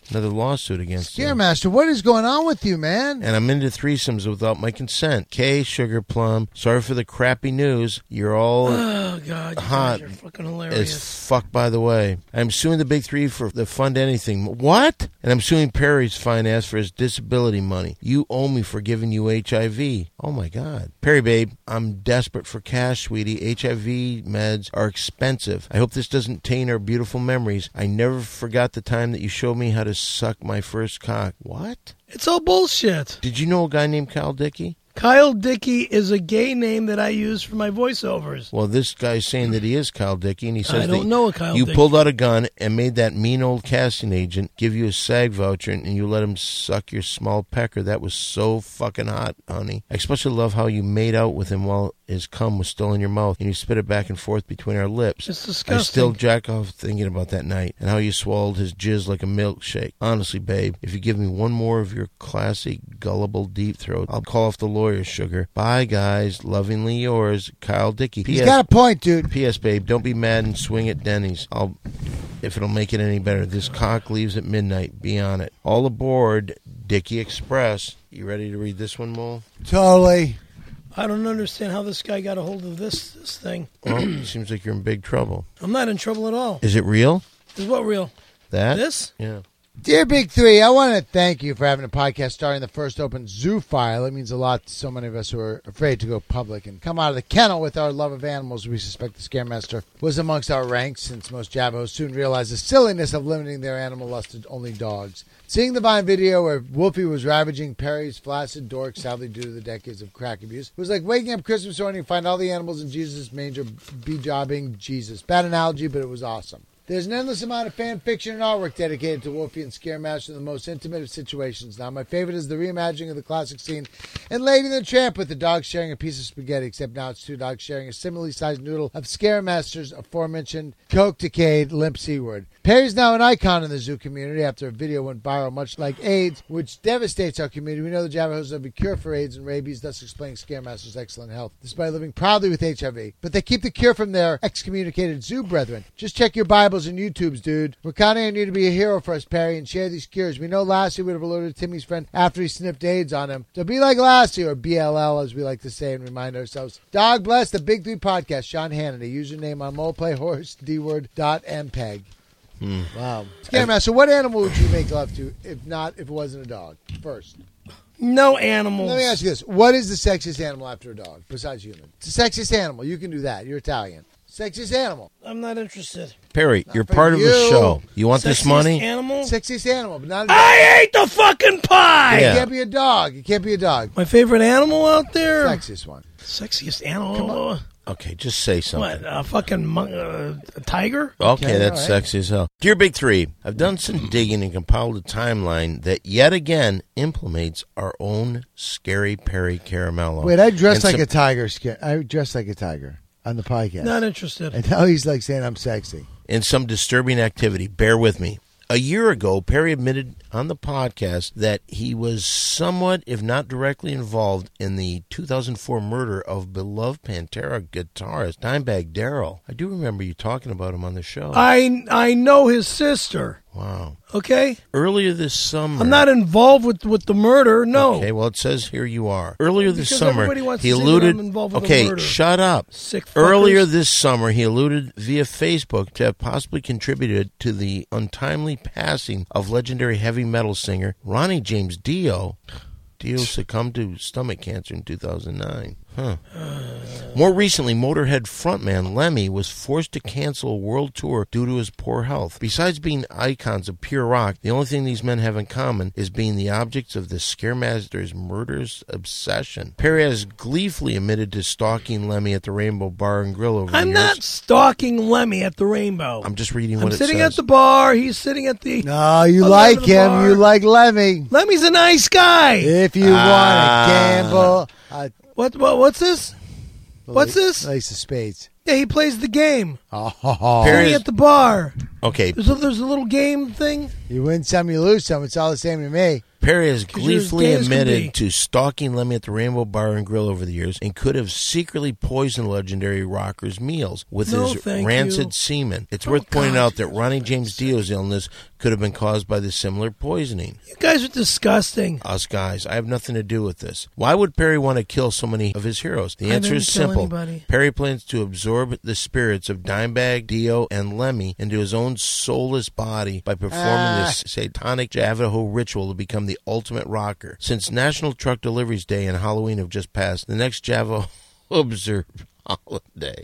Another lawsuit against you. Scaremaster, what is going on with you, man? And I'm into threesomes without my consent. Kay, Sugar Plum, sorry for the crappy news. You're all Oh, God. You hot guys are fucking hilarious. as fuck, by the way. I'm suing the Big Three for the fund anything. What? And I'm suing Perry's fine ass for his disability money. You owe me for giving you H I V. Oh, my God. Perry, babe, I'm desperate for cash, sweetie. H I V meds are expensive. I hope this doesn't taint our beautiful memories. I never forgot the time that you showed me how to suck my first cock. What? It's all bullshit. Did you know a guy named Kyle Dickey? Kyle Dickey is a gay name that I use for my voiceovers. Well, this guy's saying that he is Kyle Dickey, and he says I don't that know a Kyle you Dickey. pulled out a gun and made that mean old casting agent give you a SAG voucher, and you let him suck your small pecker. That was so fucking hot, honey. I especially love how you made out with him while his cum was still in your mouth, and you spit it back and forth between our lips. It's disgusting. I still jack off thinking about that night, and how you swallowed his jizz like a milkshake. Honestly, babe, if you give me one more of your classic, gullible deep throat, I'll call off the lawyer, sugar. Bye, guys. Lovingly yours, Kyle Dickey. He's got a point, dude. P S. Babe, don't be mad and swing at Denny's. I'll, if it'll make it any better. This cock leaves at midnight. Be on it. All aboard, Dickey Express. You ready to read this one, Mole? Totally. I don't understand how this guy got a hold of this this thing. Well, it seems like you're in big trouble. I'm not in trouble at all. Is it real? Is what real? That? This? Yeah. Dear Big Three, I want to thank you for having a podcast starting the first open zoo file. It means a lot to so many of us who are afraid to go public and come out of the kennel with our love of animals. We suspect the Scaremaster was amongst our ranks, since most Javos soon realized the silliness of limiting their animal lust to only dogs. Seeing the Vine video where Wolfie was ravaging Perry's flaccid dork, sadly due to the decades of crack abuse, was like waking up Christmas morning and find all the animals in Jesus' manger be-jobbing Jesus. Bad analogy, but it was awesome. There's an endless amount of fan fiction and artwork dedicated to Wolfie and Scaremaster in the most intimate of situations. Now, my favorite is the reimagining of the classic scene in Lady and the Tramp with the dogs sharing a piece of spaghetti, except now it's two dogs sharing a similarly sized noodle of Scaremaster's aforementioned coke-decayed limp seaward. Perry's now an icon in the zoo community after a video went viral, much like AIDS, which devastates our community. We know the Javajos have a cure for AIDS and rabies, thus explaining Scaremaster's excellent health, despite living proudly with H I V. But they keep the cure from their excommunicated zoo brethren. Just check your Bibles and YouTubes, dude. We're counting on you to be a hero for us, Perry, and share these cures. We know Lassie would have alerted Timmy's friend after he sniffed AIDS on him. So be like Lassie, or B L L, as we like to say, and remind ourselves. Dog bless the Big Three Podcast. Sean Hannity. Username on moleplayhorse, dword dot mpeg. Hmm. Wow. Scaremaster, what animal would you make love to, if not, if it wasn't a dog? First. No animals. Let me ask you this. What is the sexiest animal after a dog, besides human? It's the sexiest animal. You can do that. You're Italian. Sexiest animal. I'm not interested. Perry, Not you're for part of the you. show. You want this Sexiest money? Animal? Sexiest animal, but not a dog. I ate the fucking pie. Yeah. It can't be a dog. It can't be a dog. My favorite animal out there? Sexiest one. Sexiest animal? Okay, just say something. What, a fucking mon- uh, a tiger? Okay, Okay, that's all right. sexy as hell. Dear Big Three, I've done some digging and compiled a timeline that yet again implements our own Scary Perry Caramello. Wait, I dress And like some- a tiger. Sca- I dress like a tiger on the podcast. Not interested. And now he's like saying I'm sexy. in some disturbing activity. Bear with me. A year ago, Perry admitted on the podcast that he was somewhat, if not directly involved, in the two thousand four murder of beloved Pantera guitarist Dimebag Darrell. I do remember you talking about him on the show. I I know his sister. Wow. Okay? Earlier this summer... I'm not involved with, with the murder, no. Okay, well, it says here you are. Earlier this Because summer, everybody wants he to say that alluded... I'm involved with a okay, murder. shut up. Sick fuckers. Earlier this summer, he alluded via Facebook to have possibly contributed to the untimely passing of legendary heavy metal singer Ronnie James Dio. Dio succumbed to stomach cancer in two thousand nine. Huh. More recently, Motorhead frontman Lemmy was forced to cancel a world tour due to his poor health. Besides being icons of pure rock, the only thing these men have in common is being the objects of the Scaremaster's murderous obsession. Perry has gleefully admitted to stalking Lemmy at the Rainbow Bar and Grill over I'm the years. not stalking Lemmy at the Rainbow. I'm just reading I'm what it sitting says. at the bar. He's sitting at the... No, you other like end of the him. bar. You like Lemmy. Lemmy's a nice guy. If you Ah. want to gamble, uh, What, what? What's this? What's this? Ace of spades. Yeah, he plays the game. Oh, Perry- Sitting at the bar. Okay, There's a, there's a little game thing. you win some, you lose some. It's all the same to me. Perry has you're as gleefully gay as can be. admitted to stalking Lemmy at the Rainbow Bar and Grill over the years and could have secretly poisoned legendary rocker's meals with No, his thank rancid you. semen. It's Oh, worth pointing God. out that Ronnie James Dio's illness could have been caused by the similar poisoning. You guys are disgusting. Us guys, I have nothing to do with this. Why would Perry want to kill so many of his heroes? The I answer didn't is kill simple. anybody. Perry plans to absorb the spirits of Dimebag, Dio, and Lemmy into his own soulless body by performing Ah. this satanic Navajo ritual to become the ultimate rocker. Since National Truck Deliveries Day and Halloween have just passed, the next Navajo observed holiday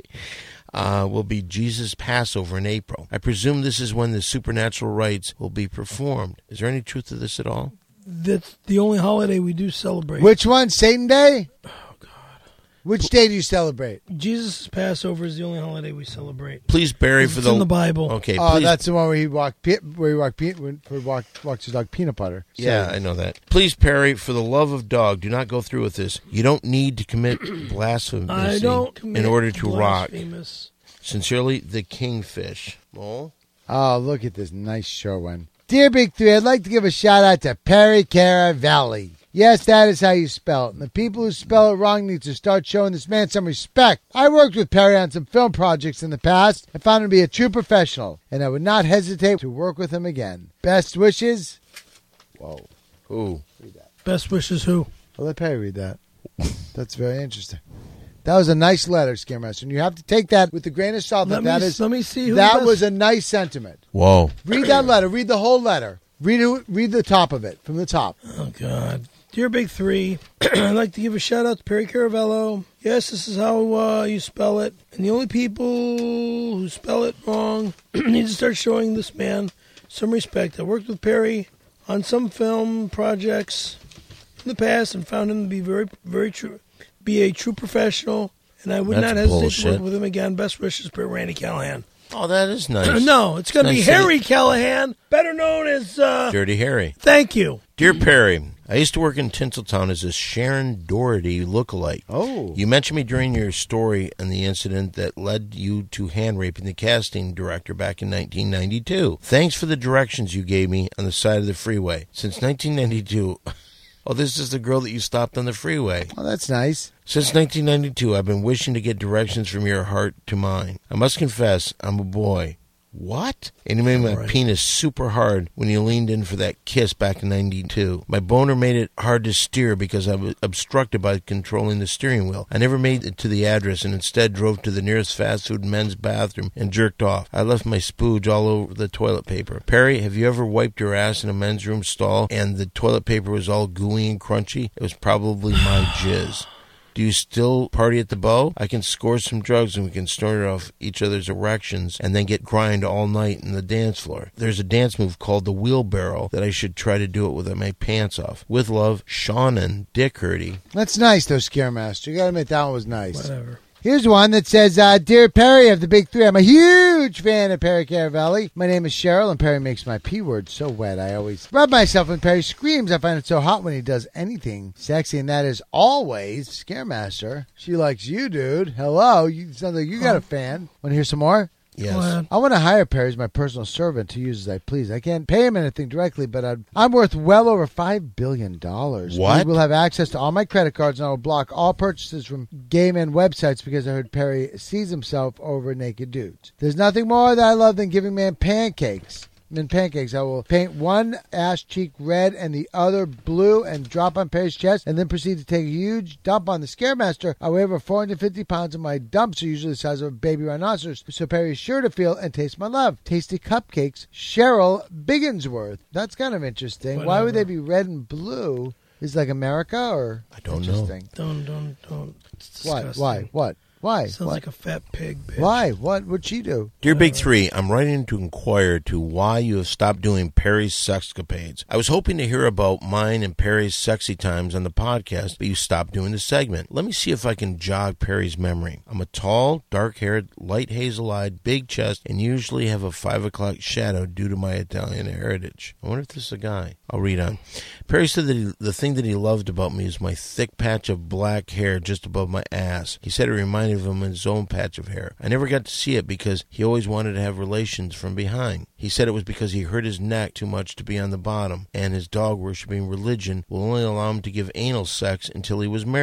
uh, will be Jesus Passover in April. I presume this is when the supernatural rites will be performed. Is there any truth to this at all? That's the only holiday we do celebrate. Which one? Satan Day? Oh, God. Which day do you celebrate? Jesus' Passover is the only holiday we celebrate. Please, Barry, It's for the in the Bible. Okay, Oh, please. that's the one where he walked, pe- where he walked, pe- where he walked, walks his dog Peanut Butter. Yeah, I know that. Please, Perry, for the love of dog, do not go through with this. You don't need to commit blasphemy I don't commit in order to rock. blasphemous. Sincerely, the Kingfish. Well, Oh, look at this nice show one. Dear Big Three, I'd like to give a shout out to Perry Caravelli. Yes, that is how you spell it. And the people who spell it wrong need to start showing this man some respect. I worked with Perry on some film projects in the past. I found him to be a true professional, and I would not hesitate to work with him again. Best wishes. Whoa. who? Best wishes who? I'll let Perry read that. That's very interesting. That was a nice letter, Scaremaster, and you have to take that with a grain of salt. Let that me, is, let me see who that the best- was a nice sentiment. Whoa. Read that letter. Read the whole letter. Read it, read the top of it from the top. Oh, God. Dear Big Three, I'd like to give a shout out to Perry Caravello. Yes, this is how uh, you spell it. And the only people who spell it wrong need to start showing this man some respect. I worked with Perry on some film projects in the past and found him to be very, very true, be a true professional. And I would That's not hesitate bullshit. to work with him again. Best wishes, Per Randy Callahan. Oh, that is nice. No, it's going to be Nice. Harry Callahan, better known as. Uh, Dirty Harry. thank you. Dear Perry, I used to work in Tinseltown as a Sharon Doherty lookalike. Oh. You mentioned me during your story and the incident that led you to hand raping the casting director back in nineteen ninety-two. Thanks for the directions you gave me on the side of the freeway. Since nineteen ninety-two... Oh, this is the girl that you stopped on the freeway. Oh, that's nice. Since nineteen ninety-two, I've been wishing to get directions from your heart to mine. I must confess, I'm a boy. What? And you made my Right. penis super hard when you leaned in for that kiss back in ninety-two. My boner made it hard to steer because I was obstructed by controlling the steering wheel. I never made it to the address and instead drove to the nearest fast food men's bathroom and jerked off. I left my spooge all over the toilet paper. Perry, have you ever wiped your ass in a men's room stall and the toilet paper was all gooey and crunchy? It was probably my jizz. Do you still party at the Bow? I can score some drugs and we can snort off each other's erections and then get grind all night in the dance floor. There's a dance move called the wheelbarrow that I should try to do it with my pants off. With love, Seanan Dick Hurdy. That's nice, though, Scaremaster. You got to admit that one was nice. Whatever. Here's one that says, uh, Dear Perry of the Big Three, I'm a huge fan of Perry Caravelli. My name is Cheryl, and Perry makes my P word so wet. I always rub myself when Perry screams. I find it so hot when he does anything sexy, and that is always Scaremaster. She likes you, dude. Hello. You sound like you got a fan. Want to hear some more? Yes. Go ahead. I want to hire Perry as my personal servant to use as I please. I can't pay him anything directly, but I'd, I'm worth well over five billion dollars. What? He will have access to all my credit cards, and I will block all purchases from gay men websites because I heard Perry sees himself over naked dudes. There's nothing more that I love than giving man pancakes. And pancakes. I will paint one ass cheek red and the other blue and drop on Perry's chest and then proceed to take a huge dump on the Scaremaster. I weigh over four hundred fifty pounds and my dumps are usually the size of a baby rhinoceros, so Perry is sure to feel and taste my love. Tasty cupcakes, Cheryl Bigginsworth. That's kind of interesting. Why would Whatever. they be red and blue? Is it like America or? I don't know. interesting. Don't, don't, don't. It's What? disgusting. Why? What? Why? Sounds What? like a fat pig, bitch. Why? What would she do? Dear Big Three, I'm writing to inquire to why you have stopped doing Perry's sexcapades. I was hoping to hear about mine and Perry's sexy times on the podcast, but you stopped doing the segment. Let me see if I can jog Perry's memory. I'm a tall, dark-haired, light hazel-eyed, big chest, and usually have a five o'clock shadow due to my Italian heritage. I wonder if this is a guy. I'll read on. Perry said that he, the thing that he loved about me is my thick patch of black hair just above my ass. He said it reminded of him of his own patch of hair. I never got to see it because he always wanted to have relations from behind. He said it was because he hurt his neck too much to be on the bottom, and his dog-worshipping religion will only allow him to give anal sex until he was married.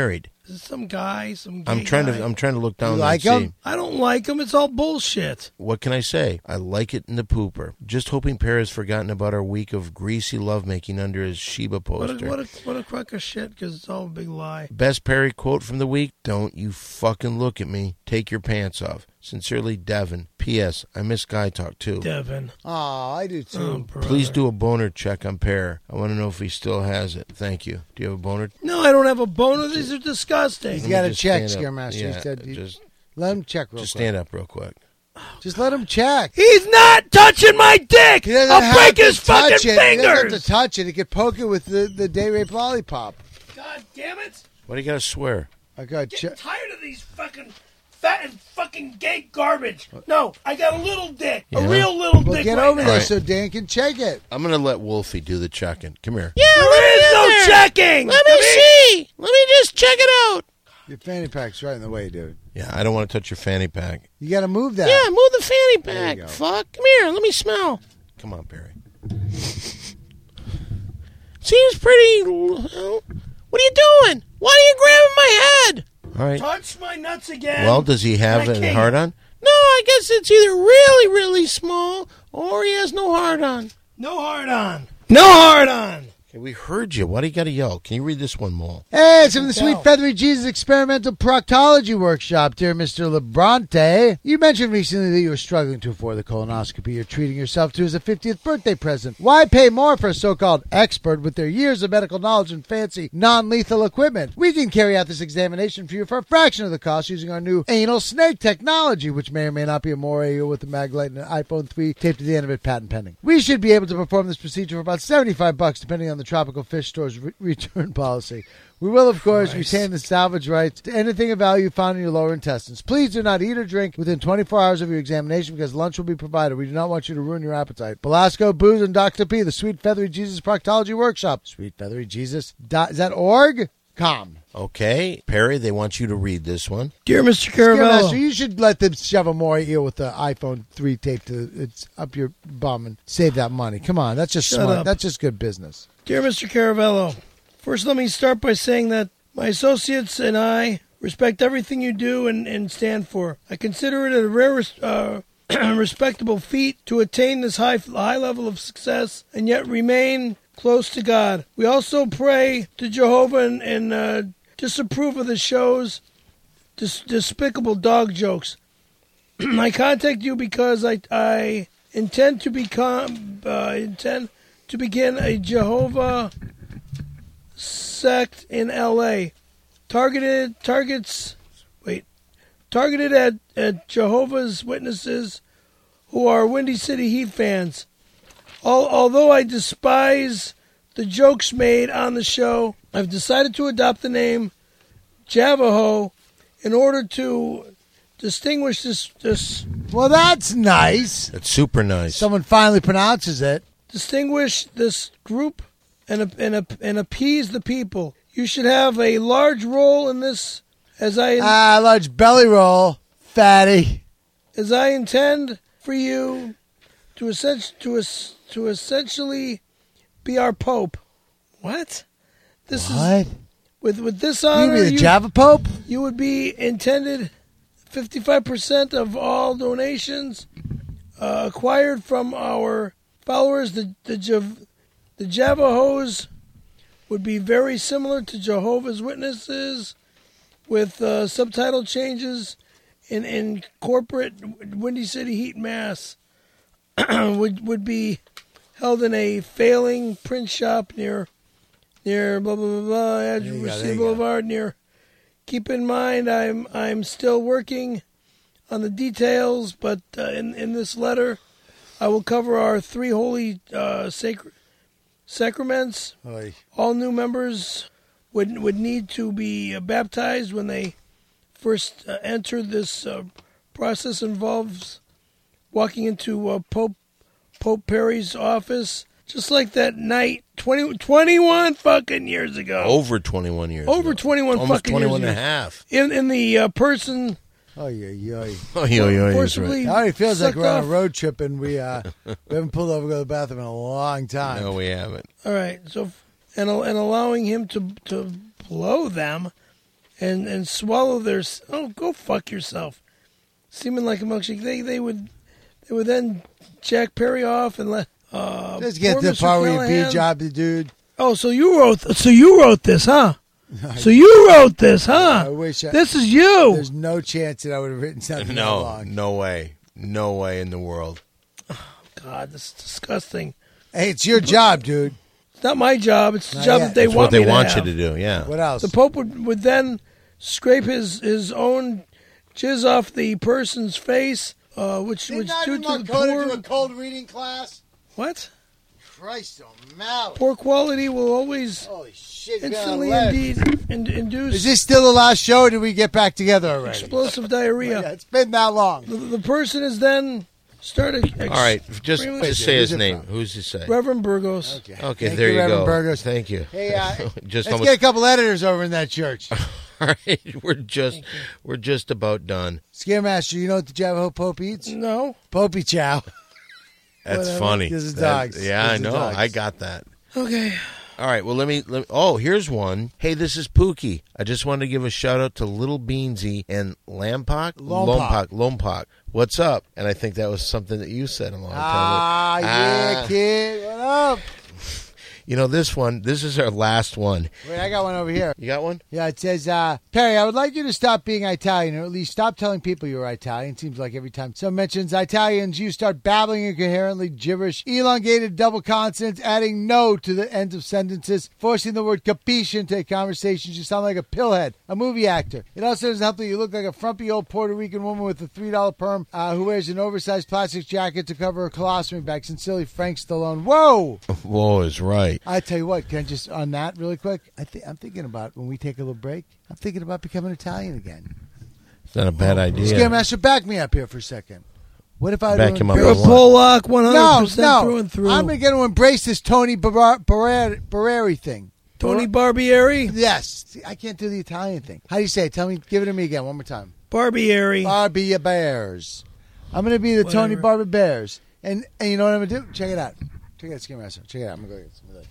Is it some guy, some gay I'm trying guy? to. I'm trying to look down You there like and see. him? I don't like him. It's all bullshit. What can I say? I like it in the pooper. Just hoping Perry has forgotten about our week of greasy lovemaking under his Sheba What poster. a, what a, what a crock of shit, because it's all a big lie. Best Perry quote from the week: "Don't you fucking look at me. Take your pants off." Sincerely, Devin. P S. I miss Guy Talk too. Devin. Oh, I do Oh, too. brother. Please do a boner check on Pear. I want to know if he still has it. Thank you. Do you have a boner? No, I don't have a boner. These are disgusting. He's Let got me to just check, stand up. Scaremaster. He Yeah, said he- just, Let him check real just quick. stand up real quick. Just let him check. He's not touching my dick. He doesn't I'll have break to his touch fucking it. He doesn't have fingers. to touch it. He could poke it with the, the day rape lollipop. God damn it. Why do you got to swear? I got Getting check. tired of these fucking fat and fucking gay garbage. No, I got a little dick. Yeah? A real little Well, dick get right over now. there Right. so Dan can check it. I'm going to let Wolfie do the checking. Come here. Yeah, there is no checking. Let me see. Let me just check it out. Your fanny pack's right in the way, dude. Yeah, I don't want to touch your fanny pack. You got to move that. Yeah, move the fanny There you pack. go. Fuck. Come here. Let me smell. Come on, Barry. Seems pretty. Well, what are you doing? Why are you grabbing my head? All right. Touch my nuts again. Well, does he have I a can't. hard on? No, I guess it's either really, really small or he has no hard on. No hard on. No hard on. Okay, we heard you. Why do you got to yell? Can you read this one more? Hey, it's from the Tell. Sweet Feathery Jesus Experimental Proctology Workshop, dear Mister Lebrante. You mentioned recently that you were struggling to afford the colonoscopy you're treating yourself to as a fiftieth birthday present. Why pay more for a so-called expert with their years of medical knowledge and fancy non-lethal equipment? We can carry out this examination for you for a fraction of the cost using our new anal snake technology, which may or may not be a Moray with a Maglite and an iPhone three taped to the end of it, patent pending. We should be able to perform this procedure for about seventy-five bucks, depending on the Tropical Fish Store's re- return policy. We will, of course, Christ. retain the salvage rights to anything of value found in your lower intestines. Please do not eat or drink within twenty-four hours of your examination because lunch will be provided. We do not want you to ruin your appetite. Belasco Booze and Doctor P, the Sweet Feathery Jesus Proctology Workshop. Sweet Feathery Jesus. Dot, is that org? Com. Okay, Perry, they want you to read this one. Dear Mister Scaremaster, Caravello. you should let them shove a more eel with the iPhone three taped to it's up your bum and save that money. Come on, that's just Shut smart. up. That's just good business. Dear Mister Caravello, first let me start by saying that my associates and I respect everything you do and, and stand for. I consider it a rare, uh, respectable feat to attain this high, high level of success and yet remain close to God. We also pray to Jehovah and, and uh, disapprove of the show's dis- despicable dog jokes. I contact you because I, I intend to become uh, intend to begin a Jehovah sect in L A. Targeted targets wait targeted at, at Jehovah's Witnesses who are Windy City Heat fans. Al- although I despise the jokes made on the show, I've decided to adopt the name Javaho in order to distinguish this this Well, that's nice. That's super nice. Someone finally pronounces it. distinguish this group and and and appease the people. You should have a large role in this, as I Ah, large belly roll, fatty. as I intend for you to essen- to es- to essentially be our pope. What? This is What? with with this You honor. be the you, Java Pope? you would be intended fifty-five percent of all donations uh, acquired from our followers. The the Jav- the Javajos would be very similar to Jehovah's Witnesses, with uh, subtitle changes in in corporate Windy City Heat Mass. would would be held in a failing print shop near near blah blah blah blah There you go, there Adjacent you go. Boulevard near. Keep in mind, I'm I'm still working on the details, but uh, in in this letter, I will cover our three holy uh, sacred sacraments. Oy. All new members would would need to be uh, baptized when they first uh, enter this uh, process. Involves walking into uh, Pope Pope Perry's office, just like that night twenty, twenty-one fucking years ago. Over twenty-one years. Over ago. twenty-one Almost fucking twenty-one years and a ago. half. In in the uh, person Oy, oy, oy. Oh, yo, yo, that's forcibly right. It already feels like sucked we're on off. a road trip and we uh we haven't pulled over to go to the bathroom in a long time. No, we haven't. All right, so and and allowing him to to blow them and and swallow their s- oh go fuck yourself, seeming like a milkshake. They they would they would then jack Perry off and let uh. Let's get poor to the Mister part where you Callahan- beat job the dude. Oh, so you wrote so you wrote this, huh? So you wrote this, huh? I wish I, This is you. There's no chance that I would have written something that No, long. no way. No way in the world. God, this is disgusting. Hey, it's your job, dude. It's not my job. It's the Not job yet. that they That's want what they me to want have. you to do, yeah. What else? The Pope would, would then scrape his, his own jizz off the person's face, uh, which which due to the poor cold reading class? what Christ almighty. poor quality will always Holy shit. instantly man, indeed in, induce Is this still the last show, or did we get back together already? explosive Yeah, diarrhea. it's been that long. The, the person is then started. Ex- All right, just, extremely- just say Who's his it name. from? Who's he say? Reverend Burgos. Okay, Okay, Thank there you, Reverend go. Burgos. Thank you. Hey, uh, just let's almost, get a couple editors over in that church. all right, we're just we're just about done. Scaremaster, you know what the Javajo Pope eats? No. Popey chow. That's Whatever. funny. This is That- dogs. Yeah, This I is know. dogs. I got that. Okay. All right, well, let me, let me. Oh, here's one. Hey, this is Pookie. I just wanted to give a shout out to Little Beansy and Lampock. Lompoc. Lompoc. Lompoc. What's up? And I think that was something that you said a long time ago. Ah, yeah, Ah. kid. What up? You know, this one, this is our last one. Wait, I got one over here. You got one? Yeah, it says, uh, Perry, I would like you to stop being Italian, or at least stop telling people you're Italian. It seems like every time someone mentions Italians, you start babbling incoherently gibberish, elongated double consonants, adding no to the end of sentences, forcing the word capisce into conversations. You sound like a pillhead, a movie actor. It also doesn't help that you look like a frumpy old Puerto Rican woman with a three dollar perm uh, who wears an oversized plastic jacket to cover her colostomy bag. Sincerely, Frank Stallone. Whoa! Whoa is right. I tell you what, can I just on that really quick? I think I'm thinking about when we take a little break. I'm thinking about becoming Italian again. It's not a bad idea. Scaremaster, back me up here for a second. What if I Back don't him up You're a on what? Polak one hundred No, percent no. through and through. I'm going to embrace this Tony Barra- Barra- Barreri thing. Tony Barbieri. Yes, See, I can't do the Italian thing. How do you say it? Tell me, give it to me again, one more time. Barbieri. Barbie Bears. I'm going to be the Tony Whatever. Barbie Bears, and and you know what I'm going to do? Check it out. Check it out, Scaremaster. Check it out. I'm going to go get some of that.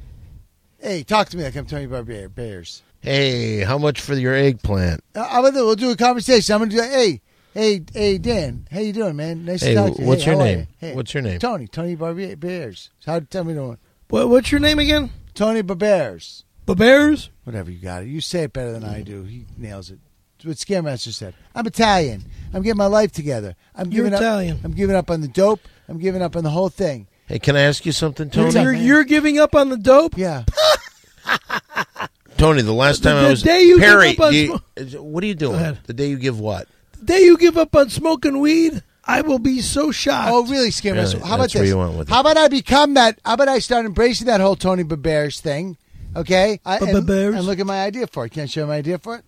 Hey, talk to me like I'm Tony Barbie Bears. Hey, how much for your eggplant? Uh, I'm gonna do, we'll do a conversation. I'm gonna do. Hey, hey, hey, Dan. How you doing, man? Nice Hey, to talk to you. what's Hey, your how are name? you? Hey, What's your name? Tony. Tony Barbier Bears. How tell me doing? What, what's your name again? Tony Barbears. Bears. Whatever you got it. You say it better than I do. He nails it. It's what Scaremaster said. I'm Italian. I'm getting my life together. I'm You're giving up. Italian. I'm giving up on the dope. I'm giving up on the whole thing. Hey, can I ask you something, Tony? What's up, You're, man? you're giving up on the dope? Yeah. Tony, the last The- time the I was day you give Perry, up on you- smo- is- what are you doing? Go ahead. The day you give what? The day you give up on smoking weed, I will be so shocked. Oh, really, Scaremaster? Really? How about That's where this? you went with it. How about I become that? How about I start embracing that whole Tony Barbears thing? Okay, I, and, Ba-ba-bears? and look at my idea for it. Can I show my idea for it?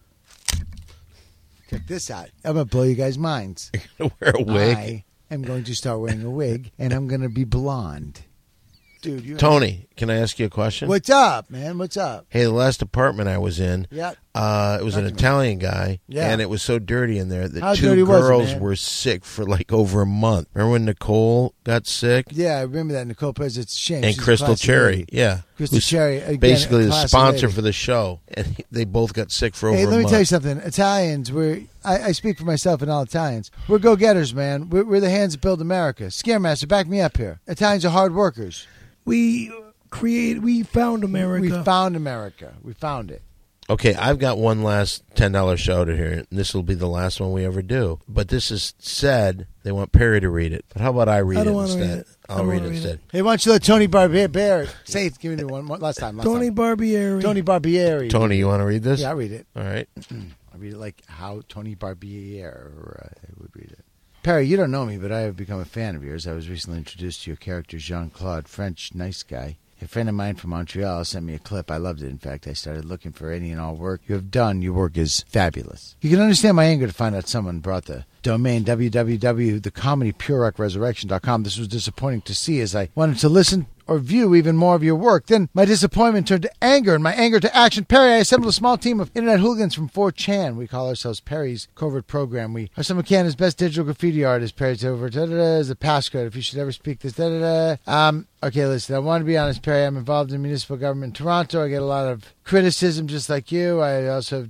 Check this out. I'm gonna blow you guys' minds. Wear a wig. I am going to start wearing a wig, and I'm going to be blonde. Dude, you Tony, can I ask you a question? What's up, man? What's up? Hey, the last apartment I was in, Yeah. uh, it was an Talk to me. Italian guy, Yeah. and it was so dirty in there that How two dirty was it, girls man? were sick for like over a month. Remember when Nicole got sick? Yeah, I remember that. Nicole Perez, it's a shame. And She's a Crystal classy Cherry, lady. yeah. Crystal Who's Cherry, again, basically a the classy sponsor lady. for the show. And he- they both got sick for over Hey, a let me month. tell you something. Italians, we're, I, I speak for myself and all Italians. We're go-getters, man. We're, we're the hands that build America. Scaremaster, back me up here. Italians are hard workers. We create. We found America. We found America. We found it. Okay, I've got one last ten dollar shout out here, and this will be the last one we ever do. But this is said, they want Perry to read it. But how about I read I it don't wanna instead? read it. I I'll don't read it wanna read instead. Hey, why don't you let Tony Barbieri Bear say it? Give me the one, one last time. Last Tony time. Barbieri. Tony Barbieri. Tony, you want to read this? Yeah, I'll read it. All right. I read it like how Tony Barbieri uh, would read it. Perry, you don't know me, but I have become a fan of yours. I was recently introduced to your character, Jean-Claude French, nice guy. A friend of mine from Montreal sent me a clip. I loved it. In fact, I started looking for any and all work you have done. Your work is fabulous. You can understand my anger to find out someone brought the domain w w w dot the comedy pure rock resurrection dot com. This was disappointing to see as I wanted to listen or view even more of your work. Then my disappointment turned to anger, and my anger to action. Perry, I assembled a small team of internet hooligans from four chan. We call ourselves Perry's Covert Program. We are some of Canada's best digital graffiti artists. Perry's over. Da-da-da is the passcode. If you should ever speak this. Da-da-da. Um, okay, listen, I want to be honest, Perry. I'm involved in municipal government in Toronto. I get a lot of criticism just like you. I also have done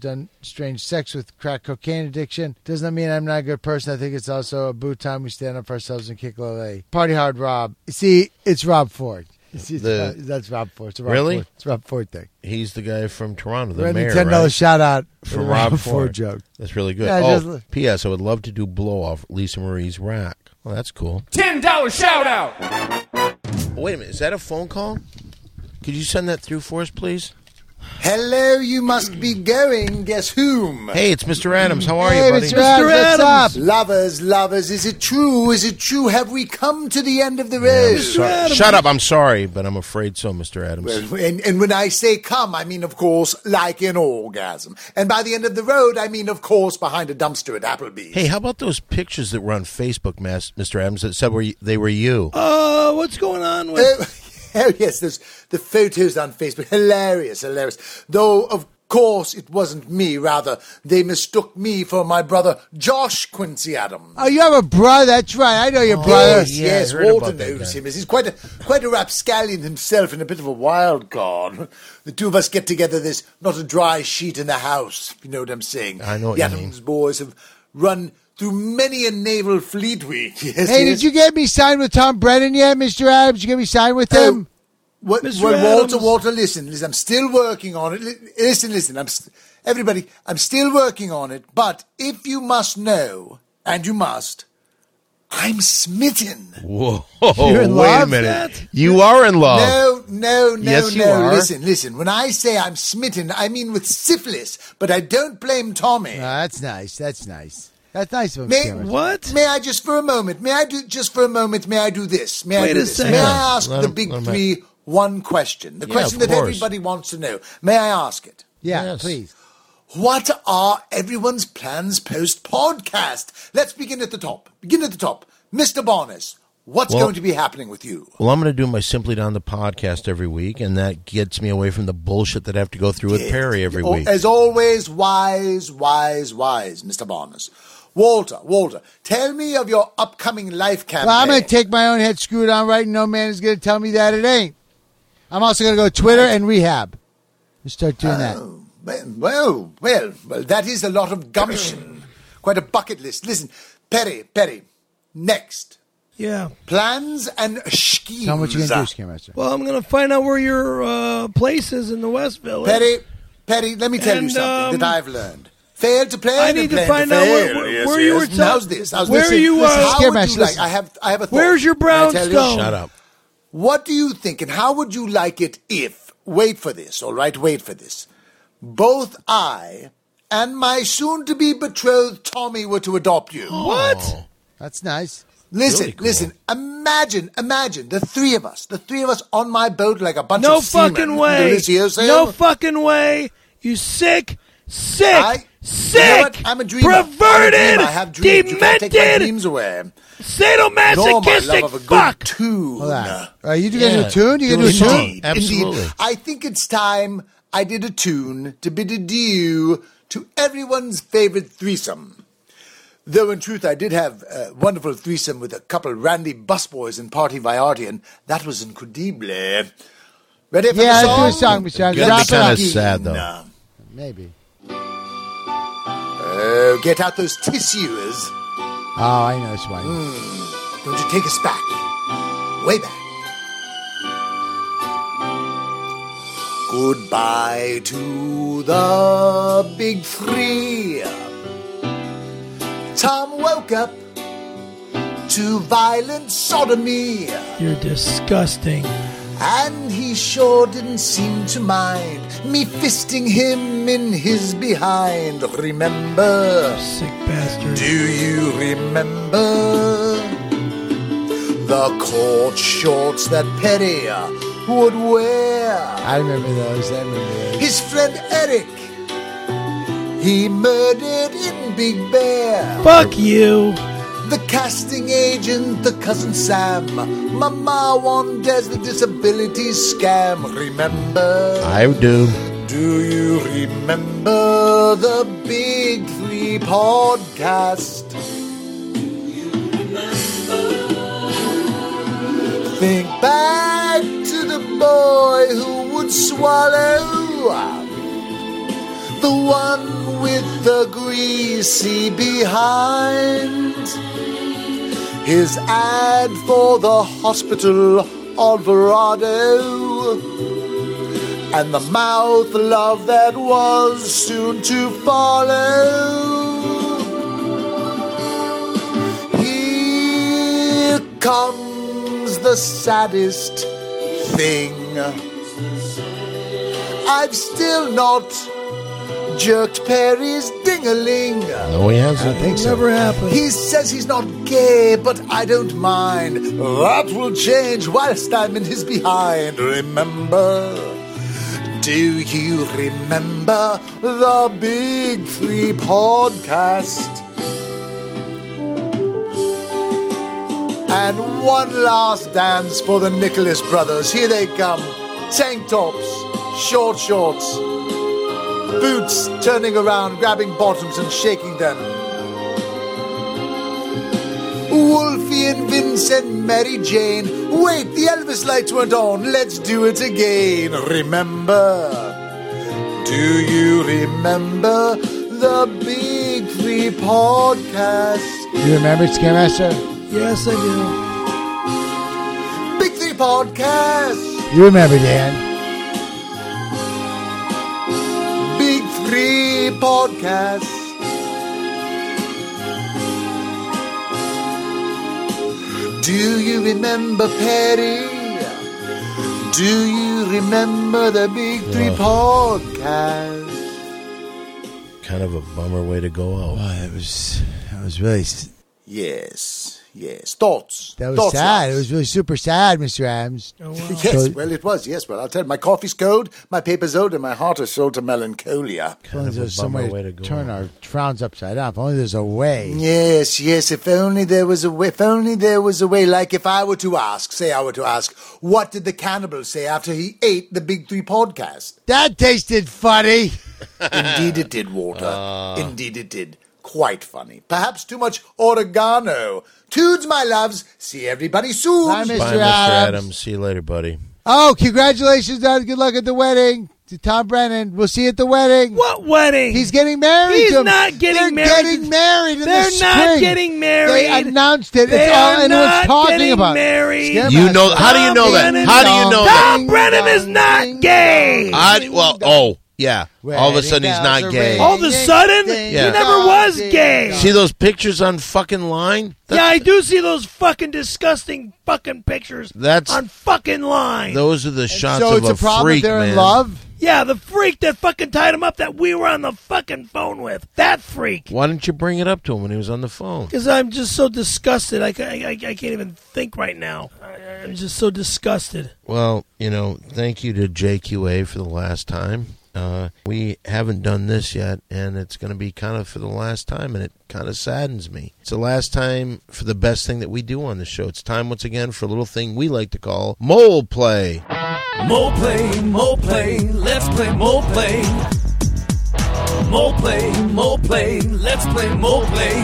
strange sex with crack cocaine addiction. Doesn't mean I'm not a good person. I think it's also about time we stand up for ourselves and kick L A. Party hard, Rob. See, it's Rob Ford. It's, it's, The- that's Rob Ford. It's a Rob Really? Ford. It's a Rob Ford thing. He's the guy from Toronto, the We're mayor, the ten dollar right? shout out For for the Rob Rob Ford. Ford joke. That's really good. Yeah, oh, just- P S. I would love to do blow off Lisa Marie's rack. Well, that's cool. ten dollar shout out. Oh, wait a minute. Is that a phone call? Could you send that through for us, please? Hello, you must be going. Guess whom? Hey, it's Mister Adams. How are Hey, you, buddy? Mister Adams, what's up? Lovers, lovers, is it true? Is it true? Have we come to the end of the road? So- shut up. I'm sorry, but I'm afraid so, Mister Adams. Well, and, and when I say come, I mean, of course, like an orgasm. And by the end of the road, I mean, of course, behind a dumpster at Applebee's. Hey, how about those pictures that were on Facebook, Mas- Mister Adams, that said were you, they were you? Uh, what's going on with... Oh, oh, yes, there's the photos on Facebook. Hilarious, hilarious. Though, of course, it wasn't me. Rather, they mistook me for my brother, Josh Quincy Adams. Oh, you have a brother. That's right. I know your brother. Yes, yeah, I yes, heard Walter about that knows guy. him. He's quite a quite a rapscallion himself and a bit of a wild card. The two of us get together. There's not a dry sheet in the house. If you know what I'm saying. I know what the you Adams boys have run through many a naval fleet week. Yes, Hey, yes. did you get me signed with Tom Brennan yet, Mister Adams? Did you get me signed with Oh, him? What, Mister well, Walter, Adams. Walter, listen, listen. I'm still working on it. Li- Listen, listen. I'm st- everybody. I'm still working on it. But if you must know, and you must, I'm smitten. Whoa, You're in wait a love, minute. Dad? You are in love. No, no, no, Yes, you no. are. Listen, listen. When I say I'm smitten, I mean with syphilis. But I don't blame Tommy. Oh, that's nice. That's nice. That's nice of him. May, Cameron. What? May I just for a moment? May I do just for a moment? May I do this? May I Wait do a this? second. May I ask Let the him- big let him three one question? The Yeah, question of that course. everybody wants to know. May I ask it? Yeah, Yes. please. What are everyone's plans post podcast? Let's begin at the top. Begin at the top. Mister Barnes, what's Well- going to be happening with you? Well, I'm going to do my Simply Down the podcast every week, and that gets me away from the bullshit that I have to go through with Perry every Oh, week. As always, wise, wise, wise, Mister Barnes. Walter, Walter, tell me of your upcoming life campaign. Well, I'm going to take my own head screwed on right, and no man is going to tell me that it ain't. I'm also going to go Twitter and rehab. Let's start doing that. Oh, well, well, well, well, that is a lot of gumption. Quite a bucket list. Listen, Perry, Perry, next. Yeah. Plans and schemes. Tell me what you're going to do, Scam Master. Well, I'm going to find out where your uh, place is in the West Village. Perry, Perry, let me tell you And, something um, that I've learned. Fail to plan I and need to plan find out where- fail. where- Yes, where you yes. were And ta- How's this? How's Where this? are you, Listen, uh, how Scare would Master, you like? listen. I have, I have a thought. Where's your Can I tell you? brownstone? Shut up. What do you think, and how would you like it if, wait for this, all right, wait for this, both I and my soon-to-be betrothed Tommy were to adopt you? What? That's nice. Listen, Really cool. listen, imagine, imagine, the three of us, the three of us on my boat like a bunch No of seamen. fucking way. Delicioso. No fucking way. You sick, sick, I, sick, you know what? I'm a dreamer. perverted, I'm a dreamer. I have dreams. You can't take my demented, dreams away. Nor my sadomasochistic love of a good fuck. tune. Hold on. Are you going to Yeah. do a tune? You going to do a Do a tune? song. Absolutely. Indeed. I think it's time I did a tune to bid adieu to everyone's favorite threesome. Though in truth I did have a wonderful threesome with a couple randy busboys in Party Viardi, and that was incredible. Ready for Yeah, the let's song? do a song, Mister Adams. Gotta be Wrap it kinda up. sad, though. No. Maybe. Oh, get out those tissues. Oh, I know it's one. Don't you take us back. Way back. Goodbye to the big three. Tom woke up to violent sodomy, You're disgusting. and he sure didn't seem to mind me fisting him in his behind. Remember? Sick bastard. Do you remember the court shorts that Petty would wear? I remember those. I remember those. His friend Eric, he murdered in Big Bear. Fuck you. The casting agent, the cousin Sam, Mama Wonders, the disability scam. Remember? I do. Do you remember the Big Three podcast? Think back to the boy who would swallow, the one with the greasy behind. His ad for the hospital Alvarado, and the mouth love that was soon to follow. Here comes the saddest thing. I've still not jerked Perry's ding-a-ling. No, he hasn't. I think so. Never happened. He says he's not gay, but I don't mind. That will change whilst I'm in his behind. Remember, do you remember the Big Three podcast? And one last dance for the Nicholas brothers. Here they come. Tank tops, short shorts, boots turning around, grabbing bottoms and shaking them. Wolfie and Vince and Mary Jane. Wait, the Elvis lights weren't on. Let's do it again. Remember? Do you remember the Big Three podcast? You remember Scaremaster? Yes, I do. Big Three podcast. You remember, Dan? Big Three podcast. Do you remember Perry? Do you remember the Big Three Oh. podcast? Kind of a bummer way to go out. Oh, it was. That was really. Yes, yes. Thoughts. That was Thoughts, sad. lads? It was really super sad, Mister Adams. Oh, wow. Yes, So- well, it was. Yes, well, I'll tell you. My coffee's cold, my paper's old, and my heart is sold to melancholia. If only of a there's some bummer way way to to go turn out. our frowns upside down. If only there's a way. Yes, yes. If only there was a way. If only there was a way. Like if I were to ask, say I were to ask, what did the cannibal say after he ate the Big Three podcast? That tasted funny. Indeed it did, Walter. Indeed it did. Quite funny. Perhaps too much oregano. Tudes, my loves. See everybody soon. Bye, Mister Bye, Mister Adams. Adams. See you later, buddy. Oh, congratulations, Dad. Good luck at the wedding. To Tom Brennan. We'll see you at the wedding. What wedding? He's getting married. He's to him. not getting They're married. getting married in They're the not spring. getting married. They announced it. They it's all are anyone's not talking getting about. married. Scaremaster. You know- how do you know that? Ding How do you dong, know ding that? Tom Brennan dong, is not ding gay. dong, I, ding well, dong. oh, yeah. All of a Wedding sudden, he's bells not are gay. ringing. All of a sudden, Ding he never dong, was ding gay. dong. See those pictures on fucking line? Yeah, I do see those fucking disgusting fucking pictures That's- on fucking line. Those are the shots So of it's a problem freak, they're man. in love? Yeah, the freak that fucking tied him up that we were on the fucking phone with. That freak. Why didn't you bring it up to him when he was on the phone? Because I'm just so disgusted. I, ca- I, I can't even think right now. I, I'm just so disgusted. Well, you know, thank you to J Q A for the last time. Uh, we haven't done this yet, and it's going to be kind of for the last time, and it kind of saddens me. It's the last time for the best thing that we do on the show. It's time once again for a little thing we like to call Mole Play. Mole play, mole play, let's play mole play. Mole play, mole play, let's play mole play.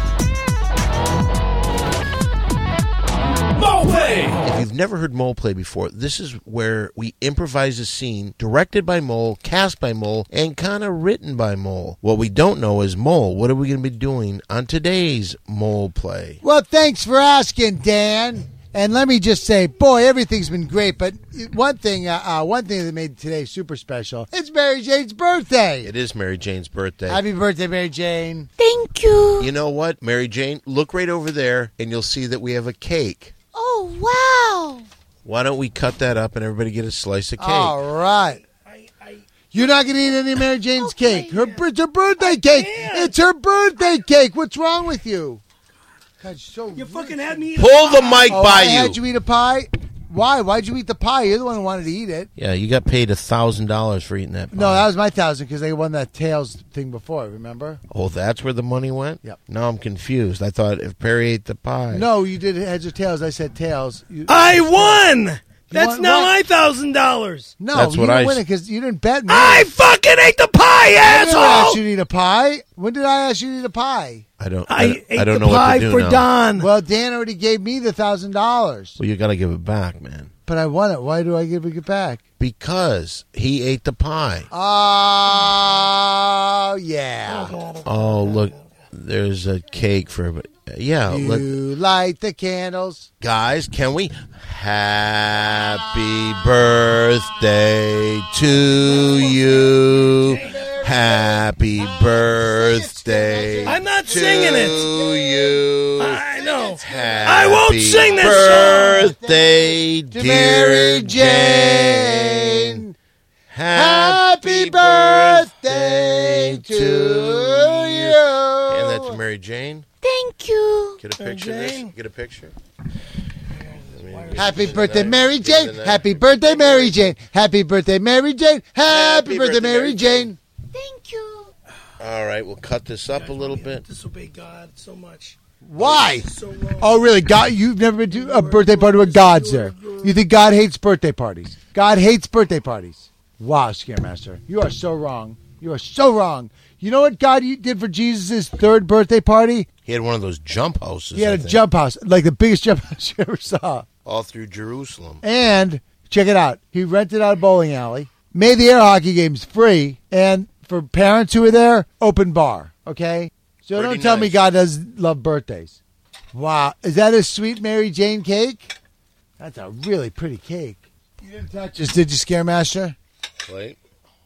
Mole play! If you've never heard Mole Play before, this is where we improvise a scene directed by Mole, cast by Mole, and kind of written by Mole. What we don't know is, Mole, what are we going to be doing on today's Mole Play? Well, thanks for asking, Dan. And let me just say, boy, everything's been great. But one thing, uh, uh, one thing that made today super special, it's Mary Jane's birthday. It is Mary Jane's birthday. Happy birthday, Mary Jane. Thank you. You know what, Mary Jane? Look right over there, and you'll see that we have a cake. Oh, wow. Why don't we cut that up and everybody get a slice of cake? All right. I, I, You're not going to eat any of Mary Jane's Okay. cake. Her, it's her birthday cake. can't. It's her birthday cake. What's wrong with you? God, you're so you rude. fucking had me eat Pull the mic Oh, by I you. had you eat a pie? Why? Why'd you eat the pie? You're the one who wanted to eat it. Yeah, you got paid a thousand dollars for eating that pie. No, that was my thousand because they won that Tails thing before, remember? Oh, that's where the money went? Yep. Now I'm confused. I thought if Perry ate the pie. No, you did heads or tails. I said tails. You, I won! That's won now what? my thousand dollars. no, That's you what didn't I win s- it because you didn't bet me. I fucking ate the pie, I never asked asshole! you to eat a pie. When did I ask you to eat a pie? I don't. I, I, ate don't the know pie what to do for now. Don. Well, Dan already gave me the thousand dollars. Well, you got to give it back, man. But I want it. Why do I give it back? Because he ate the pie. Oh, yeah. Oh, look. There's a cake for everybody. Yeah. You Let, light the candles. guys, can we? Happy birthday to you. Happy birthday I'm not to singing it. you. I know. Happy I won't sing this birthday, To dear Mary Jane. Jane. Happy birthday to you. And that's Mary Jane. Thank you. Get a Mary picture of this. Jane. Get a picture. Happy birthday, Mary Give me Jane. the knife. Happy birthday, Mary Jane. Happy birthday, Mary Jane. Happy birthday, Mary Jane. Thank you. All right, we'll cut this up a little bit. Disobey God so much. Why? So wrong. Oh, really? God, you've never been to a birthday party where God's there. You think God hates birthday parties? God hates birthday parties. Wow, Scaremaster. You are so wrong. You are so wrong. You know what God did for Jesus' third birthday party? He had one of those jump houses. He had I a think, jump house, like the biggest jump house you ever saw. all through Jerusalem. And check it out. He rented out a bowling alley, made the air hockey games free, and for parents who were there, open bar. Okay? So Pretty don't tell me nice. God does love birthdays. Wow. Is that a sweet Mary Jane cake? That's a really pretty cake. You didn't touch this, did you, Scaremaster? Wait.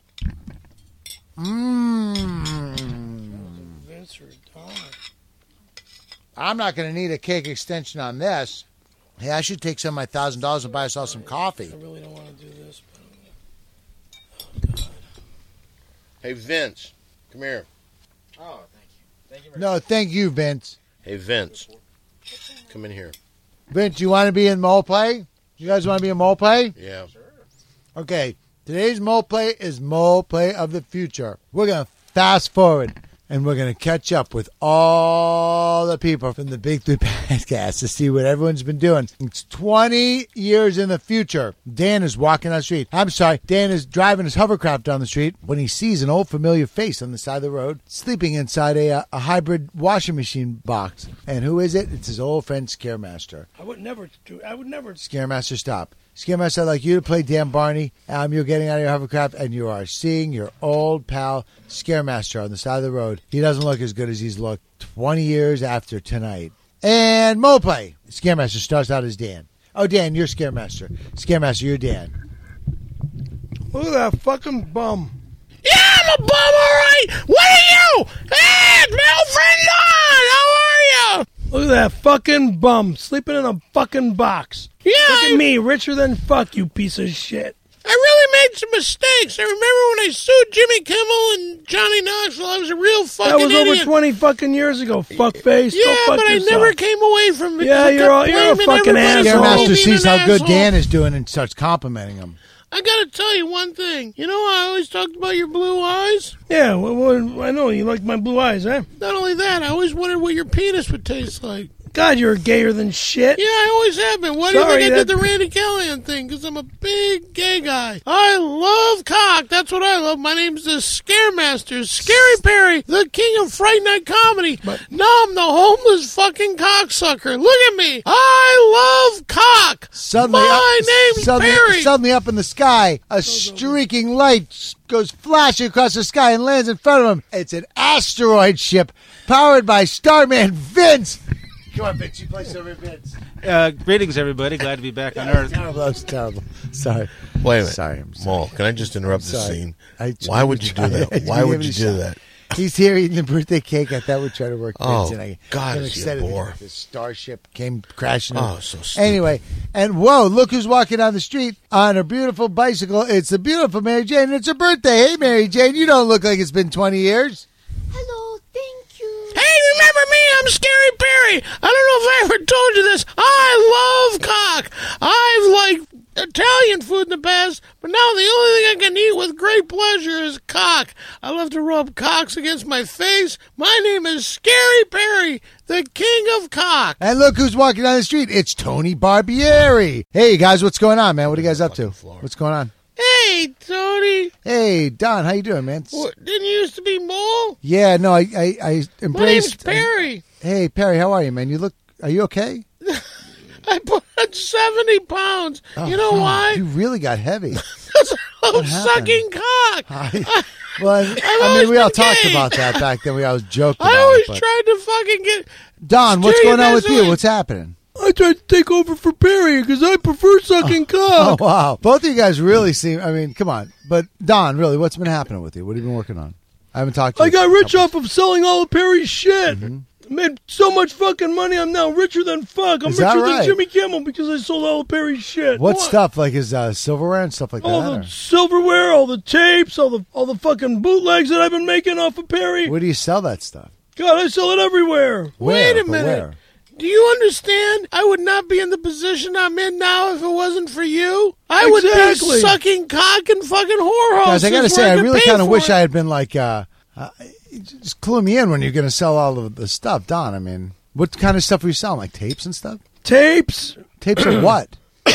Mmm. Vince or Don. I'm not going to need a cake extension on this. Hey, I should take some of my one thousand dollars and buy us all some coffee. I really don't want to do this. Hey, Vince. Come here. Oh, thank you. Thank you very No, thank you, Vince. Hey, Vince. Come in here. Vince, you want to be in Mole Play? You guys want to be in Mole Play? Yeah. Okay, today's Mole Play is Mole Play of the future. We're going to fast forward, and we're going to catch up with all the people from the Big Three Podcast to see what everyone's been doing. It's twenty years in the future. Dan is walking down the street. I'm sorry, Dan is driving his hovercraft down the street when he sees an old familiar face on the side of the road, sleeping inside a, a hybrid washing machine box. And who is it? It's his old friend Scaremaster. I would never do. I would never. Scaremaster, stop. Scaremaster, I'd like you to play Dan Barney. Um, you're getting out of your hovercraft, and you are seeing your old pal Scaremaster on the side of the road. He doesn't look as good as he's looked twenty years after tonight. And Mole Play. Scaremaster starts out as Dan. Oh, Dan, you're Scaremaster. Scaremaster, you're Dan. Look at that fucking bum. Yeah, I'm a bum, all right. What are you? Hey, it's my old friend Don. How are you? Look at that fucking bum sleeping in a fucking box. Yeah, Look I, at me, richer than fuck, you piece of shit. I really made some mistakes. I remember when I sued Jimmy Kimmel and Johnny Knoxville. I was a real fucking That was idiot. over twenty fucking years ago, fuckface. Yeah, Go fuck but yourself. I never came away from it. Yeah, I you're kept all- you're a blaming fucking everybody asshole. for Scaremaster being sees an how good asshole. Dan is doing and starts complimenting him. I gotta tell you one thing. You know, I always talked about your blue eyes. Yeah, well, well, I know you like my blue eyes, eh? Not only that, I always wondered what your penis would taste like. God, you're gayer than shit. Yeah, I always have been. Why do Sorry, you think I did that- the Randy Callahan thing? Because I'm a big gay guy. I love cock. That's what I love. My name's the Scaremaster. Scary Perry, the king of Fright Night comedy. But- no, I'm the homeless fucking cocksucker. Look at me. I love cock. Suddenly, My up, name's suddenly, Perry. suddenly up in the sky, a streaking light goes flashing across the sky and lands in front of him. It's an asteroid ship powered by Starman Vince. Come on, Vince. You play Silver Vince. Uh, greetings, everybody. Glad to be back on Earth. Terrible. That was terrible. Sorry. Wait a minute. Sorry. I'm sorry. Mole, can I just interrupt the Sorry. scene? I- Why would you do that? I- Why would you I- do that? He's here eating the birthday cake. I thought we'd try to work Oh, Vince in. I, God, I'm is he a excited bore. that this starship came crashing in. Oh, so stupid. Anyway, and whoa, look who's walking down the street on a beautiful bicycle. It's the beautiful Mary Jane. And it's her birthday. Hey, Mary Jane, you don't look like it's been twenty years. Hello, thank you. Hey, remember me? I'm Scary Perry. I don't know if I ever told you this. I love cock. I've liked Italian food in the past, but now the only thing I can eat with great pleasure is cock. I love to rub cocks against my face. My name is Scary Perry, the king of cock. And look who's walking down the street. It's Tony Barbieri. Hey, guys, what's going on, man? What are you guys up to? What's going on? Hey, Tony. Hey, Don, how you doing, man? What, didn't you used to be Mole? Yeah, no, I, I, I My name's embraced. Perry. Hey, Perry, how are you, man? You look. Are you okay? I put on seventy pounds. Oh, you know God, why? You really got heavy. Because I What love happened? sucking cock. I, well, I, I've I always mean, we all been talked gay. about that back then. We always joked about I always it. but- tried to fucking get... Don, what's Steer going on you with guys you? in. What's happening? I tried to take over for Perry because I prefer sucking Oh, cock. wow. Both of you guys really seem, I mean, come on. But, Don, really, what's been happening with you? What have you been working on? I haven't talked to I you. got rich off of selling all of Perry's shit. Mm-hmm. Made so much fucking money, I'm now richer than fuck. I'm Is that richer right? than Jimmy Kimmel because I sold all of Perry's shit. What stuff? Like his uh, silverware and stuff like All that? the or- silverware, all the tapes, all the all the fucking bootlegs that I've been making off of Perry. Where do you sell that stuff? God, I sell it everywhere. Where? Wait a But minute. where? Do you understand? I would not be in the position I'm in now if it wasn't for you. I would be Exactly. sucking cock and fucking whorehouses. Guys, I got to where say, I could really pay kind of for wish it. I had been like, uh, uh, just clue me in when you're going to sell all of the stuff, Don. I mean, what kind of stuff were you selling? Like tapes and stuff? Tapes Tapes of what?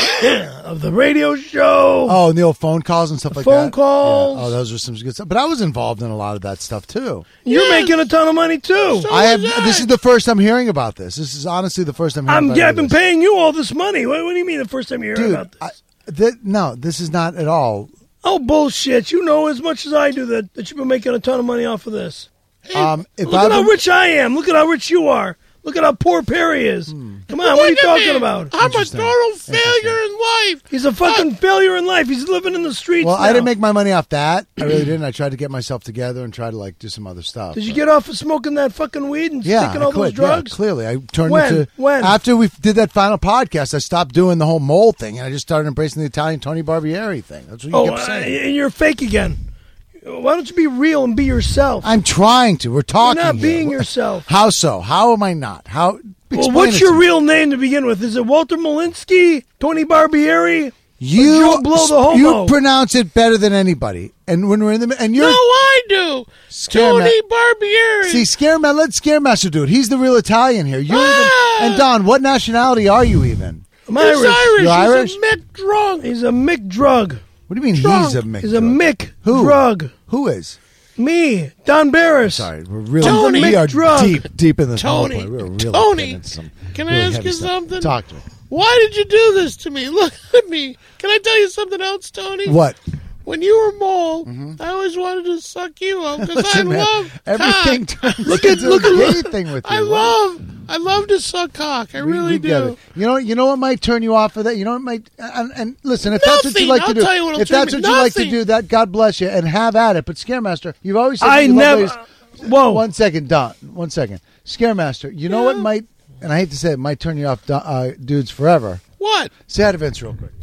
of the radio show. Oh, and the old phone calls and stuff like phone that? calls. Yeah. Oh, those were some good stuff. But I was involved in a lot of that stuff, too. You're making a ton of money too. I have. This is the first I'm hearing about this. This is honestly the first I'm hearing I'm, about yeah, any I've been of this. paying you all this money. What, what do you mean the first time you're hearing Dude, about this? I, th- no, this is not at all. Oh, bullshit. You know as much as I do that, that you've been making a ton of money off of this. Um, if Look I've at how been- rich I am. Look at how rich you are. Look at how poor Perry is. Hmm. Come on, what are you Look at talking me. about? I'm a Interesting. total failure in life. He's a fucking failure in life. He's living in the streets Well, now. I didn't make my money off that. I really didn't. I tried to get myself together and try to like do some other stuff. Did you get off of smoking that fucking weed and Yeah, sticking I all those quit. Yeah, drugs? clearly, I turned When? into When? after we did that final podcast. I stopped doing the whole mole thing, and I just started embracing the Italian Tony Barbieri thing. That's what you Oh, kept uh, saying. and you're fake again. Why don't you be real and be yourself? I'm trying to. We're talking. You're not here. being yourself. How so? How am I not? How? Well, explain what's it your to me. real name to begin with? Is it Walter Malinsky, Tony Barbieri, You or Joe Blow the Homo? you pronounce it better than anybody. And when we're in the and you're No, I do. Scare Tony ma- Barbieri. see Scaremaster. Let Scaremaster do it. He's the real Italian here. You're Ah! even, and Don, what nationality are you even? I'm He's Irish. Irish. You're He's Irish? a Mick drunk. He's a Mick drug. What do you mean Drunk. he's a Mick? He's a drug? Mick Who? drug. Who is? Me, Don Barris. Sorry, we're really Tony we are McDrug. deep deep in this Tony, role play. We're really Tony, getting into some can I really ask heavy you stuff. something? Talk to me. Why did you do this to me? Look at me. Can I tell you something else, Tony? What? When you were mole, I always wanted to suck you up because I Listen, man, love everything cock. turns look at look at anything with you. I love, I love to suck cock. I We- really we get do. it. You know, you know what might turn you off of that. You know what might, and, and listen, if that's what Nothing. you like to I'll do, tell you what'll if turn that's me- what you like to nothing. do, that God bless you, and have at it. But Scaremaster, you've always said I you love never. ladies- Whoa. One second, Don. One second, Scaremaster. You know what Yeah. might, and I hate to say it, might turn you off, uh, dudes forever. What? Say hi to Vince real quick.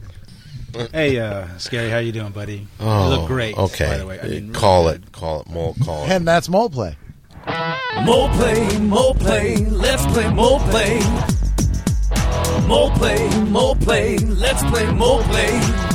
Hey, uh, Scary, how you doing, buddy? Oh, you look great. Okay, By the way, I mean, call really it, call it, mole, call it. And that's mole play. Mole play, mole play, let's play mole play. Mole play, mole play, let's play mole play.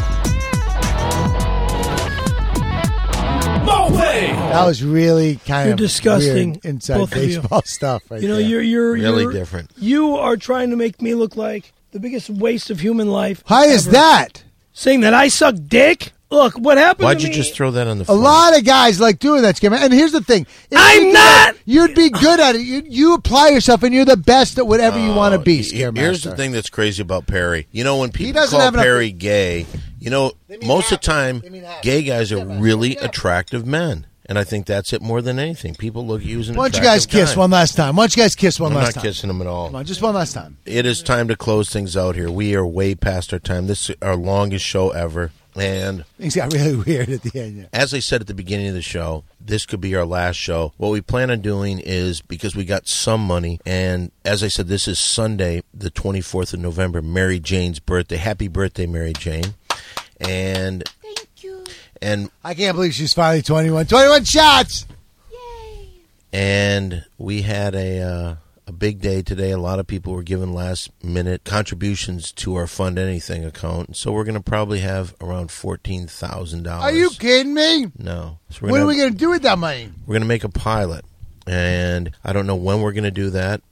Mole play. That was really kind You're of disgusting, weird inside both of you. baseball stuff. Right You know, there. you're you're Really you're, different. You are trying to make me look like the biggest waste of human life. How is ever. that? Saying that I suck dick? Look, what happened Why'd to you me? just throw that on the A floor? lot of guys like doing that, Skimmer. And here's the thing: If I'm you did not- that, you'd be good at it. You, you apply yourself, and you're the best at whatever you want to be. He- Scaremaster. Here's the thing that's crazy about Perry. You know, when people doesn't call have enough- Perry gay, you know, most of the time, gay guys are really attractive men. And I think that's it more than anything. People look at you as an Why don't you attractive guys kiss guy. one last time? Why don't you guys kiss one I'm last not time? kissing him at all. Come on, just one last time. It is time to close things out here. We are way past our time. This is our longest show ever. And Things got really weird at the end. Yeah. as I said at the beginning of the show, this could be our last show. What we plan on doing is, because we got some money, and as I said, this is Sunday, the twenty-fourth of November, Mary Jane's birthday. Happy birthday, Mary Jane. And Thank you. and I can't believe she's finally twenty-one. twenty-one shots! Yay. and we had a uh, a big day today. A lot of people were giving last minute contributions to our Fund Anything account, so we're going to probably have around fourteen thousand dollars. Are you kidding me? No. So we're What gonna are we going to do with that money? We're going to make a pilot, and I don't know when we're going to do that, but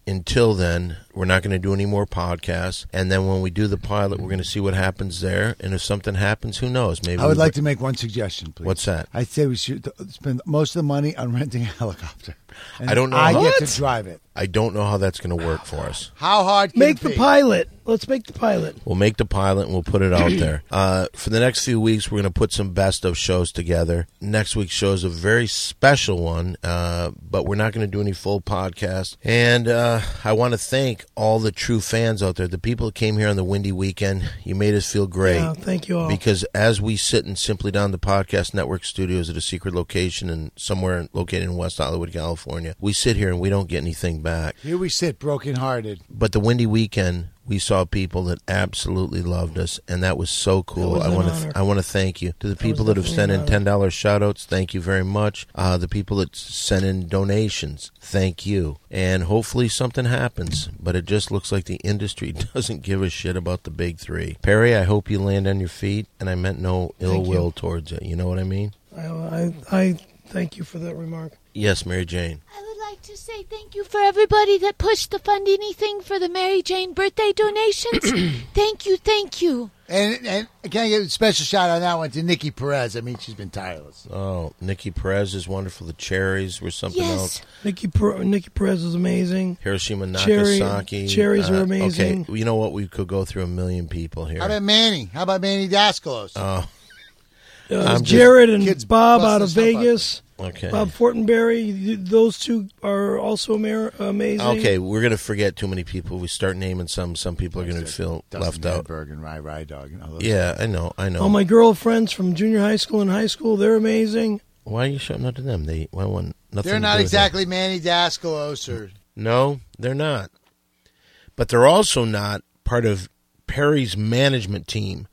until then, we're not going to do any more podcasts. And then when we do the pilot, we're going to see what happens there. And if something happens, who knows? Maybe I would we like to make one suggestion, please. What's that? I'd say we should spend most of the money on renting a helicopter. And I don't know I how- get What? to drive it. I don't know how that's going to work for us. How hard can Make it the be? pilot. Let's make the pilot. We'll make the pilot and we'll put it out there. Uh, for the next few weeks, we're going to put some best of shows together. Next week's show is a very special one, uh, but we're not going to do any full podcasts. And uh, I want to thank all the true fans out there, the people that came here on the Windy Weekend. You made us feel great. Yeah, thank you all. Because as we sit in Simply Down the Podcast Network studios at a secret location and somewhere located in West Hollywood, California, we sit here and we don't get anything back. Here we sit, brokenhearted. But the Windy Weekend, we saw people that absolutely loved us, and that was so cool. That was I an want honor. to I want to thank you to the That people was that have definitely sent an in honor. ten dollars shout-outs. Thank you very much. Uh, the people that sent in donations, thank you. And hopefully something happens, but it just looks like the industry doesn't give a shit about the big three. Perry, I hope you land on your feet, and I meant no ill Thank you. will towards you. You know what I mean? I, I, I thank you for that remark. Yes, Mary Jane. I would like to say thank you for everybody that pushed the Fund Anything for the Mary Jane birthday donations. Thank you, thank you. And and can I give a special shout out on that one to Nikki Perez? I mean, she's been tireless. Oh, Nikki Perez is wonderful. The cherries were something Yes. else. Nikki Per- Nikki Perez is amazing. Hiroshima Cherry- Nagasaki. cherries are Uh, amazing. Okay, you know what? We could go through a million people here. How about Manny? How about Manny Daskalos? Oh, Uh, I'm just- Jared and Kids Bob busting out of stuff up. Vegas. okay. Bob Fortenberry. Those two are also amer- amazing. Okay, we're going to forget too many people. We start naming some, some people are going to feel Dustin left out. Manberg and Ry Ry Dog. And all those Yeah, I know, I know. All my girlfriends from junior high school and high school, they're amazing. Why are you shouting out to them? They why want nothing. They're to not do with exactly Manny Daskalos or it. No, they're not. But they're also not part of Perry's management team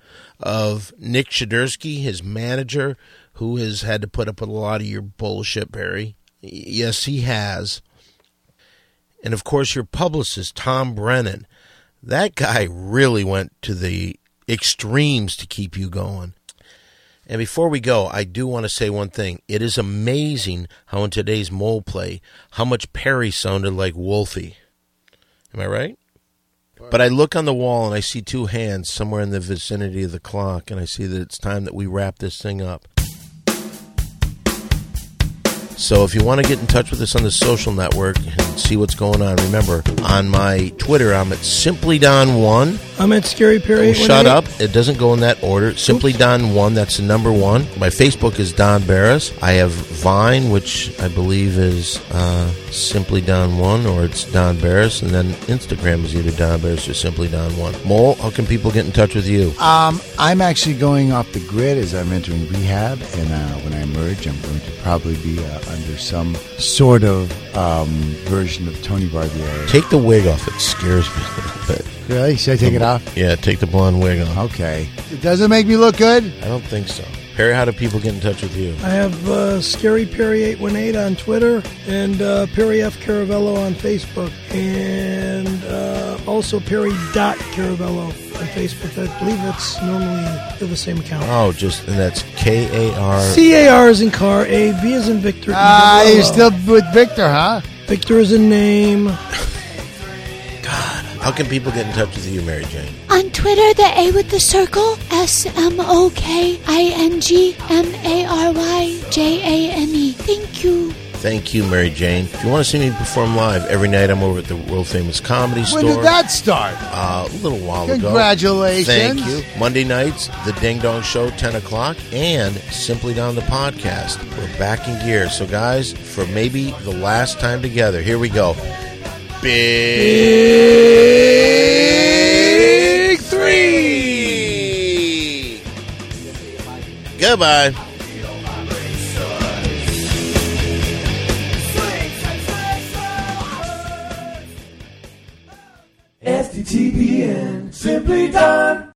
of Nick Shadursky, his manager, who has had to put up with a lot of your bullshit, Perry. Y- Yes, he has. And, of course, your publicist, Tom Brennan. That guy really went to the extremes to keep you going. And before we go, I do want to say one thing. It is amazing how in today's Mole Play, how much Perry sounded like Wolfie. Am I right? But I look on the wall and I see two hands somewhere in the vicinity of the clock, and I see that it's time that we wrap this thing up. So if you want to get in touch with us on the social network and see what's going on, remember, on my Twitter, I'm at Simply Don one. I'm at Scary Perry. Oh, shut up. It doesn't go in that order. Simply Don one, that's the number one. My Facebook is Don Barris. I have Vine, which I believe is uh, Simply Don one, or it's Don Barris. And then Instagram is either Don Barris or Simply Don one. Mole, how can people get in touch with you? Um, I'm actually going off the grid as I'm entering rehab, and uh, when I emerge, I'm going to probably be uh, under some sort of um, version of Tony Barbieri. Take the wig off. It scares me a little bit. Really? Should I take it off? Yeah, take the blonde wig off. Okay. It doesn't make me look good? I don't think so. Perry, how do people get in touch with you? I have uh, Scary Perry eight one eight on Twitter and uh, Perry F. Caravello on Facebook, and uh, also Perry dot Caravello on Facebook. I believe that's normally they're the same account. Oh, just, and that's K A R. C A R is in car, A, V is in Victor. Ah, E, you're double L. still with Victor, huh? Victor is a name. How can people get in touch with you, Mary Jane? On Twitter, the A with the circle, S M O K I N G M A R Y J A N E. Thank you. Thank you, Mary Jane. If you want to see me perform live, every night I'm over at the world famous Comedy Store. When did that start? Uh, a little while ago. Congratulations. Thank you. Monday nights, The Ding Dong Show, ten o'clock, and Simply Down the Podcast. We're back in gear. So, guys, for maybe the last time together, here we go. Big Three. Goodbye. S T T P N, Simply Don.